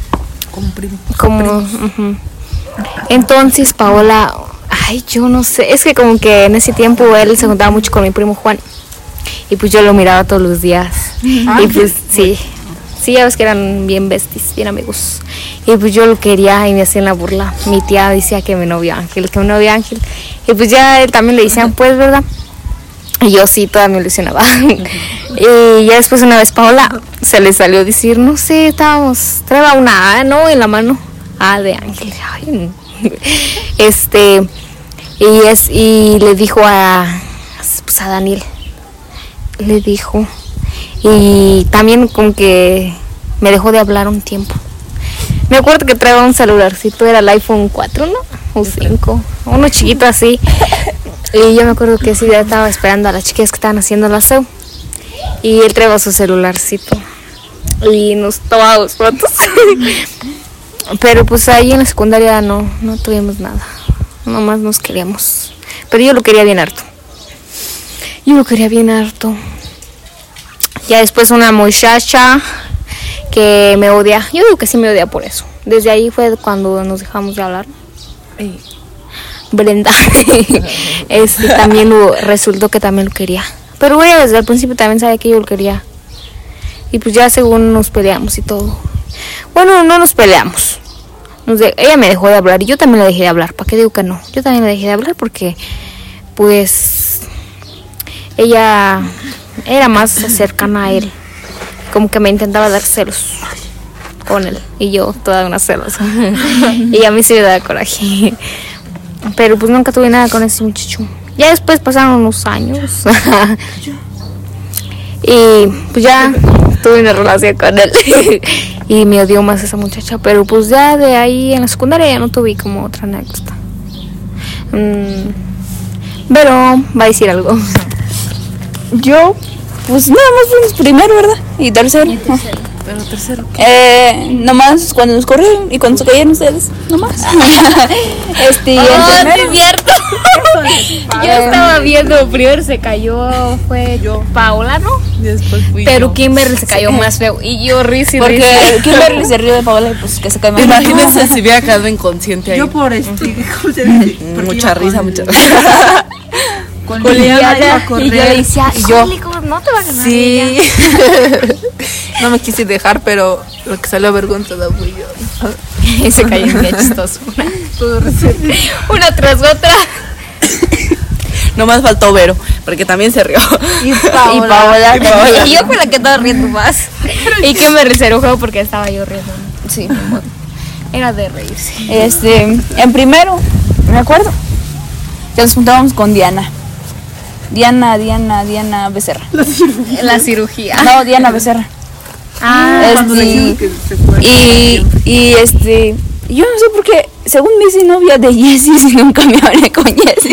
Ujú. Entonces, Paola, ay, yo no sé. Es que como que en ese tiempo él se juntaba mucho con mi primo Juan. y pues yo lo miraba todos los días. Y pues sí, ya ves que eran bien besties, bien amigos. Y pues yo lo quería y me hacían la burla. Mi tía decía que mi novio Ángel. Y pues ya él también le decían, pues, ¿verdad? Y yo sí, todavía me ilusionaba. Y ya después una vez Paola se le salió decir, no sé, traía una A, ¿no? En la mano. A de Ángel. Ay, y le dijo a Daniel. Le dijo. Y también como que me dejó de hablar un tiempo. Me acuerdo que traía un celularcito, era el iPhone 4, ¿no? O 5, uno chiquito así. Y yo me acuerdo que ese día estaba esperando a las chicas que estaban haciendo el aseo. Y él traía su celularcito. Y nos tomábamos fotos. Pero pues ahí en la secundaria no tuvimos nada. Nomás nos queríamos. Pero yo lo quería bien harto. Ya después una muchacha que me odia. Yo digo que sí me odia por eso. Desde ahí fue cuando nos dejamos de hablar. Brenda. También resultó que también lo quería. Pero ella desde el principio también sabía que yo lo quería. Y pues ya según nos peleamos y todo. Bueno, no nos peleamos. Ella me dejó de hablar y yo también le dejé de hablar. ¿Para qué digo que no? Yo también le dejé de hablar porque pues ella era más cercana a él. Como que me intentaba dar celos con él. Y yo toda una celosa. Y a mí sí me daba coraje. Pero pues nunca tuve nada con ese muchacho. Ya después pasaron unos años. Y pues ya tuve una relación con él. Y me odió más esa muchacha. Pero pues ya de ahí en la secundaria ya no tuve como otra anécdota. Pero va a decir algo. Yo, pues nada más fuimos primero, ¿verdad? Y tercero. Pero tercero. Nomás cuando nos corrieron y cuando se cayeron ustedes, nomás. Es cierto. Yo estaba viendo, primero se cayó, fue yo, Paola, ¿no? Y después fui Pero yo. Kimberly se cayó más feo. Y yo risa y Porque risa. Kimberly se rió de Paola y pues que se cae más. Imagínense si hubiera quedado inconsciente ahí. Yo por ¿cómo se dice? Porque Mucha iba risa, con- mucha risa. Con Liliana iba a Y yo correr. le decía, Y yo, "Híjole, ¿cómo no te va a ganar Sí. ella?" No me quise dejar, pero lo que salió avergonzada fui yo. Y se cayó bien chistoso. Todo recién. Una tras otra. Nomás faltó Vero, porque también se rió. Y Y Paola. Y yo fui la que estaba riendo más. Y Kimberly se enojó porque estaba yo riendo. Sí. Era de reírse. En primero, me acuerdo, que nos juntábamos con Diana Becerra. La cirugía. No, Diana Becerra. Cuando le dijeron que se fue. Y yo no sé por qué, según me hice novia de Jessie, y nunca me hablé con Jessie.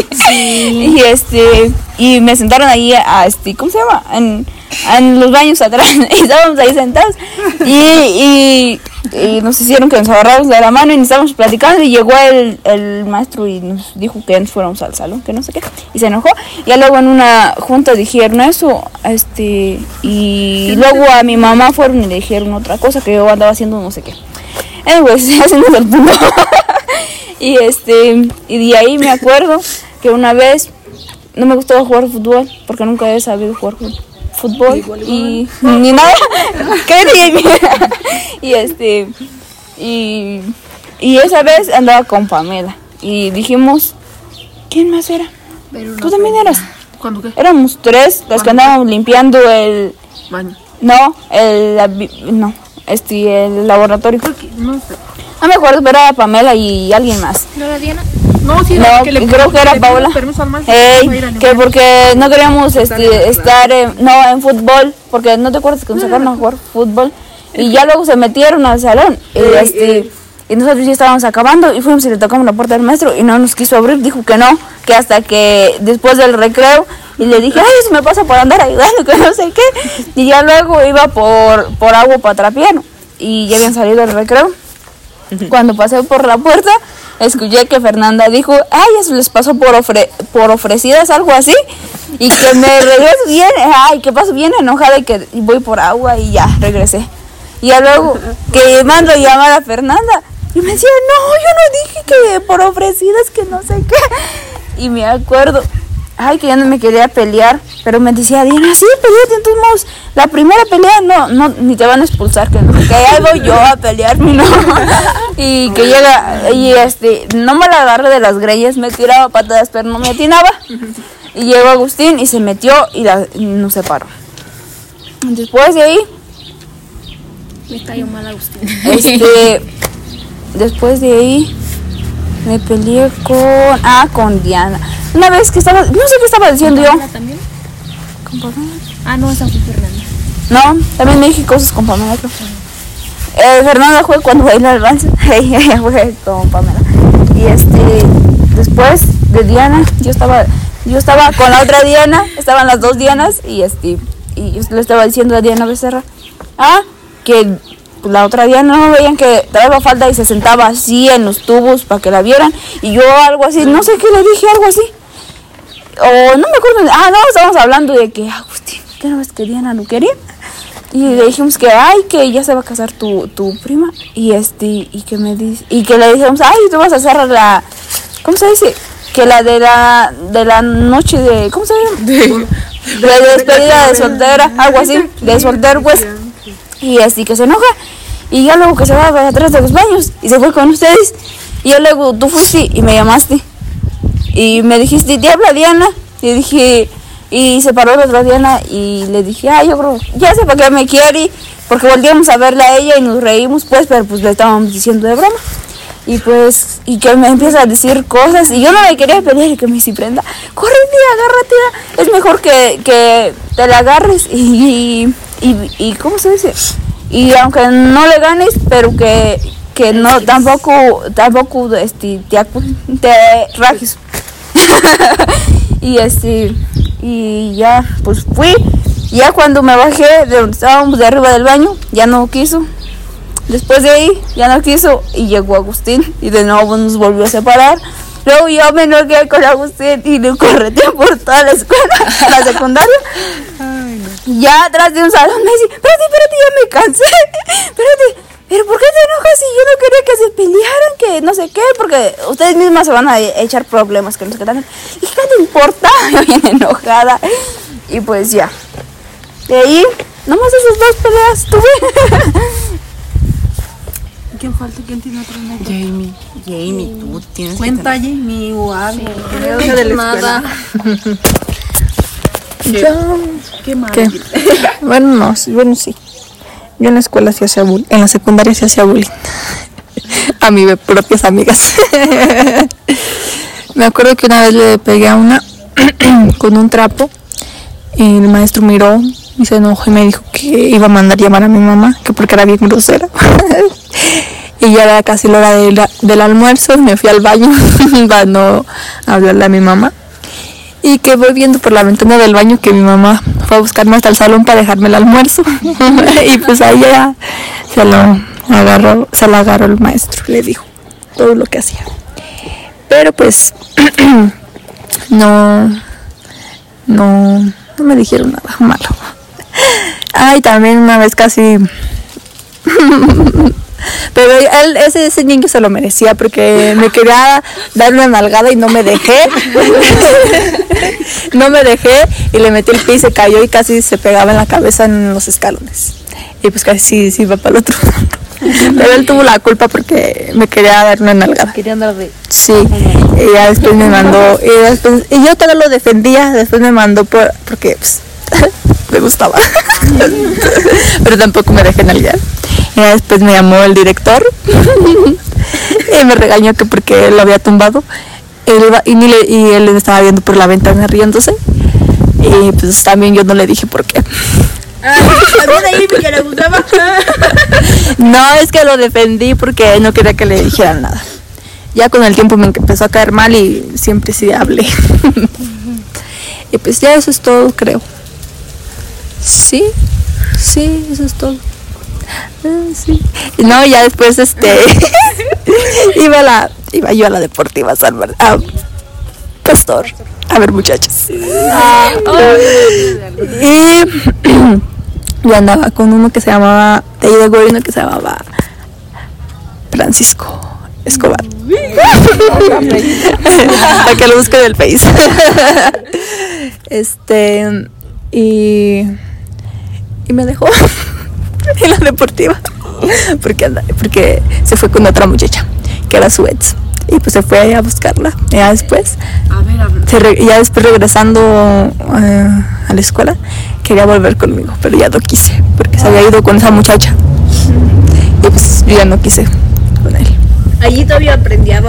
Y me sentaron ahí ¿cómo se llama? En los baños atrás, y estábamos ahí sentados. Y nos hicieron que nos agarráramos de la mano y nos estábamos platicando. Y llegó el maestro y nos dijo que nos fuéramos al salón, que no sé qué. Y se enojó. Y ya luego en una junta dijeron eso. Y luego a mi mamá fueron y le dijeron otra cosa, que yo andaba haciendo no sé qué. Anyways, haciendo el punto. Y de ahí me acuerdo que una vez no me gustaba jugar fútbol porque nunca había sabido jugar fútbol y ni nada. ¿Qué? Y esa vez andaba con Pamela y dijimos, ¿quién más era? Tú también eras. ¿Cuándo qué? Éramos 3 las que andábamos limpiando el Baño. el laboratorio. No sé. No me acuerdo, pero era Pamela y alguien más. ¿No era Diana? No, sí, No, creo que era Paola. Permiso al maestro. Que porque no queríamos estar en fútbol, porque no te acuerdas que nos sacaron a jugar fútbol y ya luego se metieron al salón y nosotros ya estábamos acabando y fuimos y le tocamos la puerta del maestro y no nos quiso abrir, dijo que no, que hasta que después del recreo. Y le dije, ay, eso me pasa por andar ayudando, que no sé qué. Y ya luego iba por agua para trapear. Y ya habían salido del recreo. Cuando pasé por la puerta, escuché que Fernanda dijo, ay, eso les pasó por ofrecidas, algo así. Y que me regreso bien, que paso bien enojada y que voy por agua y ya, regresé. Y ya luego que mando a llamar a Fernanda. Y me decía, no, yo no dije que por ofrecidas, que no sé qué. Y me acuerdo ay, que ya no me quería pelear, pero me decía Diana, sí, peleate, entonces modos, la primera pelea no, ni te van a expulsar, que ahí voy yo a pelear, no. Y que llega, y no me la agarré de las greñas, me tiraba patadas, pero no me atinaba. Y llegó Agustín y se metió y nos separó. Después de ahí, Me cayó mal Agustín. después de ahí me peleé con Diana. Una vez que estaba, no sé qué estaba diciendo yo. ¿También? ¿Con Pamela? Ah, no, esa fue Fernanda. No, también me dije cosas con Pamela. Fernanda fue cuando bailó el vals. Ella fue con Pamela. Y después de Diana, yo estaba con la otra Diana, estaban las dos Dianas y yo le estaba diciendo a Diana Becerra, que la otra Diana no veían que traía falda y se sentaba así en los tubos para que la vieran, y yo algo así, no sé qué le dije, algo así, o no me acuerdo, no, estábamos hablando de que Agustín, ¿qué no ves que Diana lo quería? Y le dijimos que que ya se va a casar tu prima, y que le dijimos, tú vas a hacer ¿cómo se dice? Que la de la noche de, ¿cómo se llama? De despedida de soltera, algo así, de soltero pues. Y que se enoja, y ya luego que se va para atrás de los baños y se fue con ustedes, y ya luego tú fuiste y me llamaste y me dijiste, te habla Diana, y dije, y se paró la otra Diana y le dije, yo creo, ya sé para qué me quiere, porque volvíamos a verla a ella y nos reímos pues, pero pues le estábamos diciendo de broma. Y pues, y que me empieza a decir cosas, y yo no le quería pelear, y que me dice, Brenda, corre, agárrate, es mejor que te la agarres, y ¿cómo se dice? Y aunque no le ganes, pero que no, tampoco te rajes. Y ya, pues fui, ya cuando me bajé de donde estábamos de arriba del baño, ya no quiso. Después de ahí, ya no quiso, y llegó Agustín, y de nuevo nos volvió a separar. Luego yo me enojé con Agustín y le correteé por toda la escuela, la secundaria. Ay, no. Y ya atrás de un salón me dice, espérate, ya me cansé. Espérate, pero ¿por qué te enojas si yo no quería que se pelearan, que no sé qué? Porque ustedes mismas se van a echar problemas, que no sé qué tal. Y ¿qué te importa? Yo bien enojada. Y pues ya. De ahí, nomás esas dos peleas tuve. ¿Quién falta? ¿Quién tiene otro nombre? Jamie, tú tienes Cuenta que tener... Jamie o algo. Sí. De la Nada. ¿Qué más? ¿Qué? Bueno, sí. Yo en la escuela sí hacía bullying, en la secundaria sí hacía bullying. A mis propias amigas. Me acuerdo que una vez le pegué a una con un trapo, y el maestro miró y se enojó y me dijo que iba a mandar llamar a mi mamá, que porque era bien grosera. Y ya era casi la hora del almuerzo, me fui al baño para no hablarle a mi mamá. Y que voy viendo por la ventana del baño que mi mamá fue a buscarme hasta el salón para dejarme el almuerzo. Y pues ahí ya se la agarró el maestro, le dijo todo lo que hacía. Pero pues no me dijeron nada malo. Ay, también una vez casi... Pero ese niño se lo merecía porque me quería dar una nalgada y no me dejé. No me dejé y le metí el pie y se cayó y casi se pegaba en la cabeza en los escalones. Y pues casi sí iba para el otro. Pero él tuvo la culpa porque me quería dar una nalgada. Quería andar de... Sí, y ya después me mandó, y yo todavía lo defendía, después me mandó porque pues, me gustaba. Pero tampoco me dejé nalgar. Y ya después me llamó el director y me regañó que porque él lo había tumbado. Y él estaba viendo por la ventana riéndose. Y pues también yo no le dije por qué. También ahí que le gustaba. No, es que lo defendí porque no quería que le dijeran nada. Ya con el tiempo me empezó a caer mal y siempre sí hablé. Y pues ya eso es todo, creo. Sí, eso es todo. Sí. No, ya después iba yo a la deportiva Pastor. A ver, muchachos. Y yo andaba con uno que se llamaba, de ahí de gobierno, que se llamaba Francisco. Escobar. Para que lo busquen en el Face. Y me dejó en la deportiva porque se fue con otra muchacha que era su ex y pues se fue a buscarla. Ya después regresando a la escuela quería volver conmigo, pero ya no quise porque se había ido con esa muchacha y pues yo ya no quise con él. Allí todavía aprendía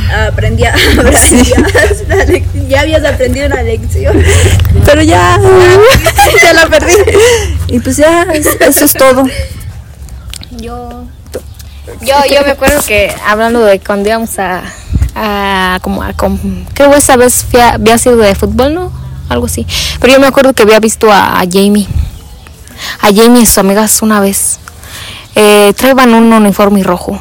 ya habías aprendido una lección. Pero ya la perdí. Y pues ya, eso es todo. Yo me acuerdo que hablando de cuando íbamos creo que esa vez había sido de fútbol, ¿no? Algo así. Pero yo me acuerdo que había visto a Jamie y sus amigas una vez. Traían un uniforme rojo.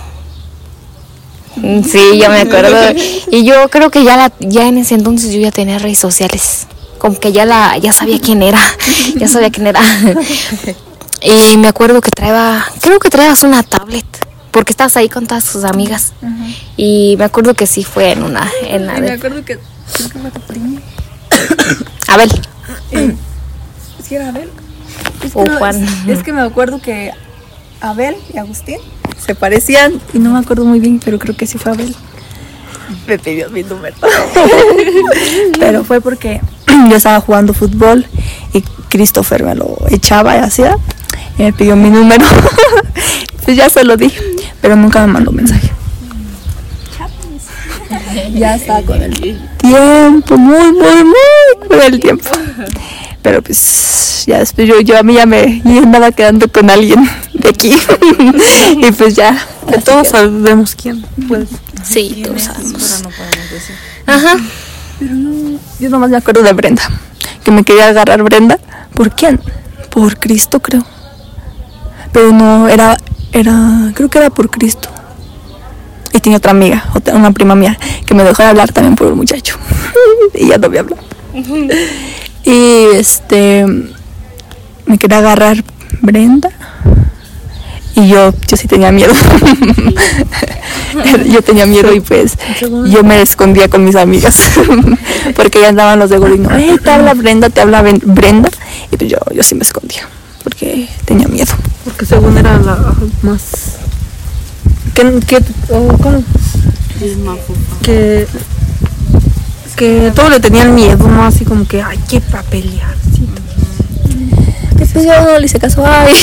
Sí, yo me acuerdo. Y yo creo que ya en ese entonces yo ya tenía redes sociales. Como que ya sabía quién era. Ya sabía quién era. Y me acuerdo que creo que traías una tablet. Porque estabas ahí con todas sus amigas. Y me acuerdo que sí fue en una. Me acuerdo que fue tu primo. Abel. ¿Sí era Abel? O Juan. Es que me acuerdo que Abel y Agustín se parecían y no me acuerdo muy bien, pero creo que sí fue Abel. Me pidió mi número. Pero fue porque yo estaba jugando fútbol y Christopher me lo echaba y hacía y me pidió mi número. Pues ya se lo di, pero nunca me mandó mensaje. Ya estaba con el tiempo, muy con el tiempo. Pero pues ya después yo andaba quedando con alguien de aquí. Y pues ya. Que todos sabemos quién. Pues, Sí, todos sabemos. Pero no podemos decir. Ajá. Pero no, yo nomás me acuerdo de Brenda. Que me quería agarrar Brenda. ¿Por quién? Por Cristo, creo. Pero no, creo que era por Cristo. Y tenía otra amiga, una prima mía, que me dejó de hablar también por un muchacho. Y ya no me habló. Y me quería agarrar Brenda y yo sí tenía miedo. Yo tenía miedo y pues yo me escondía con mis amigas porque ya andaban los de Gorino. Te habla Brenda, Brenda. Y pues yo sí me escondía porque tenía miedo. porque según era la más... ¿Cómo? Que todo le tenían miedo, ¿no? Así como que, ay, qué para pelear. Sí. Después yo no le hice caso, ay.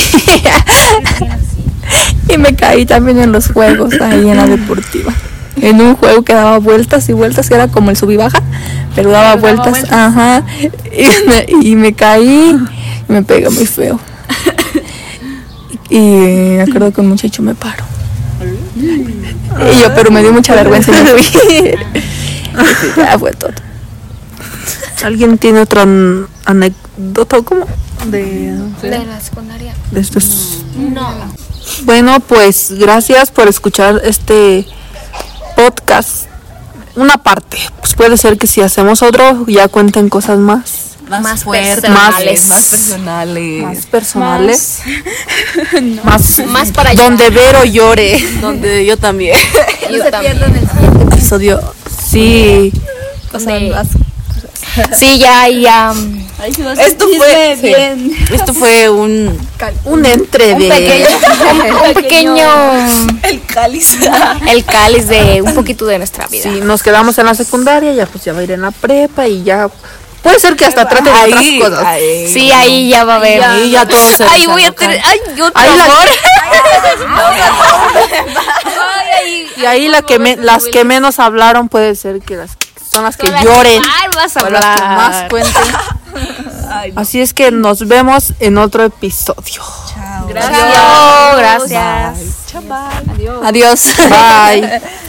Y me caí también en los juegos ahí en la deportiva. En un juego que daba vueltas y vueltas, que era como el sub y baja, pero daba vueltas, ajá. Y me caí y me pegué muy feo. Y me acuerdo que un muchacho me paró. Y yo, pero me dio mucha vergüenza y me fui. Y ya fue todo. ¿Alguien tiene otra anécdota o cómo? De la secundaria. De estos. No. Bueno, pues gracias por escuchar este podcast. Una parte, pues puede ser que si hacemos otro ya cuenten cosas más Más fuertes, personales. más personales. más personales, Más para allá. donde Vero llore. Donde yo también. Yo también. Episodio, Sí, Sí, ya. Esto fue un entreve. Un pequeño. el cáliz. El cáliz de un poquito de nuestra vida. Sí, nos quedamos en la secundaria, ya pues ya va a ir en la prepa y ya puede ser que hasta trate de otras cosas. Sí, ahí ya va a haber. Ahí ya todo se Ay, voy a desaloja. tener. Ay, otro Ahí la- amor. Y ahí las que menos hablaron puede ser que son las que lloren, Vas a o las que más hablar. cuenten. Así es que nos vemos en otro episodio. Gracias. adiós. Bye.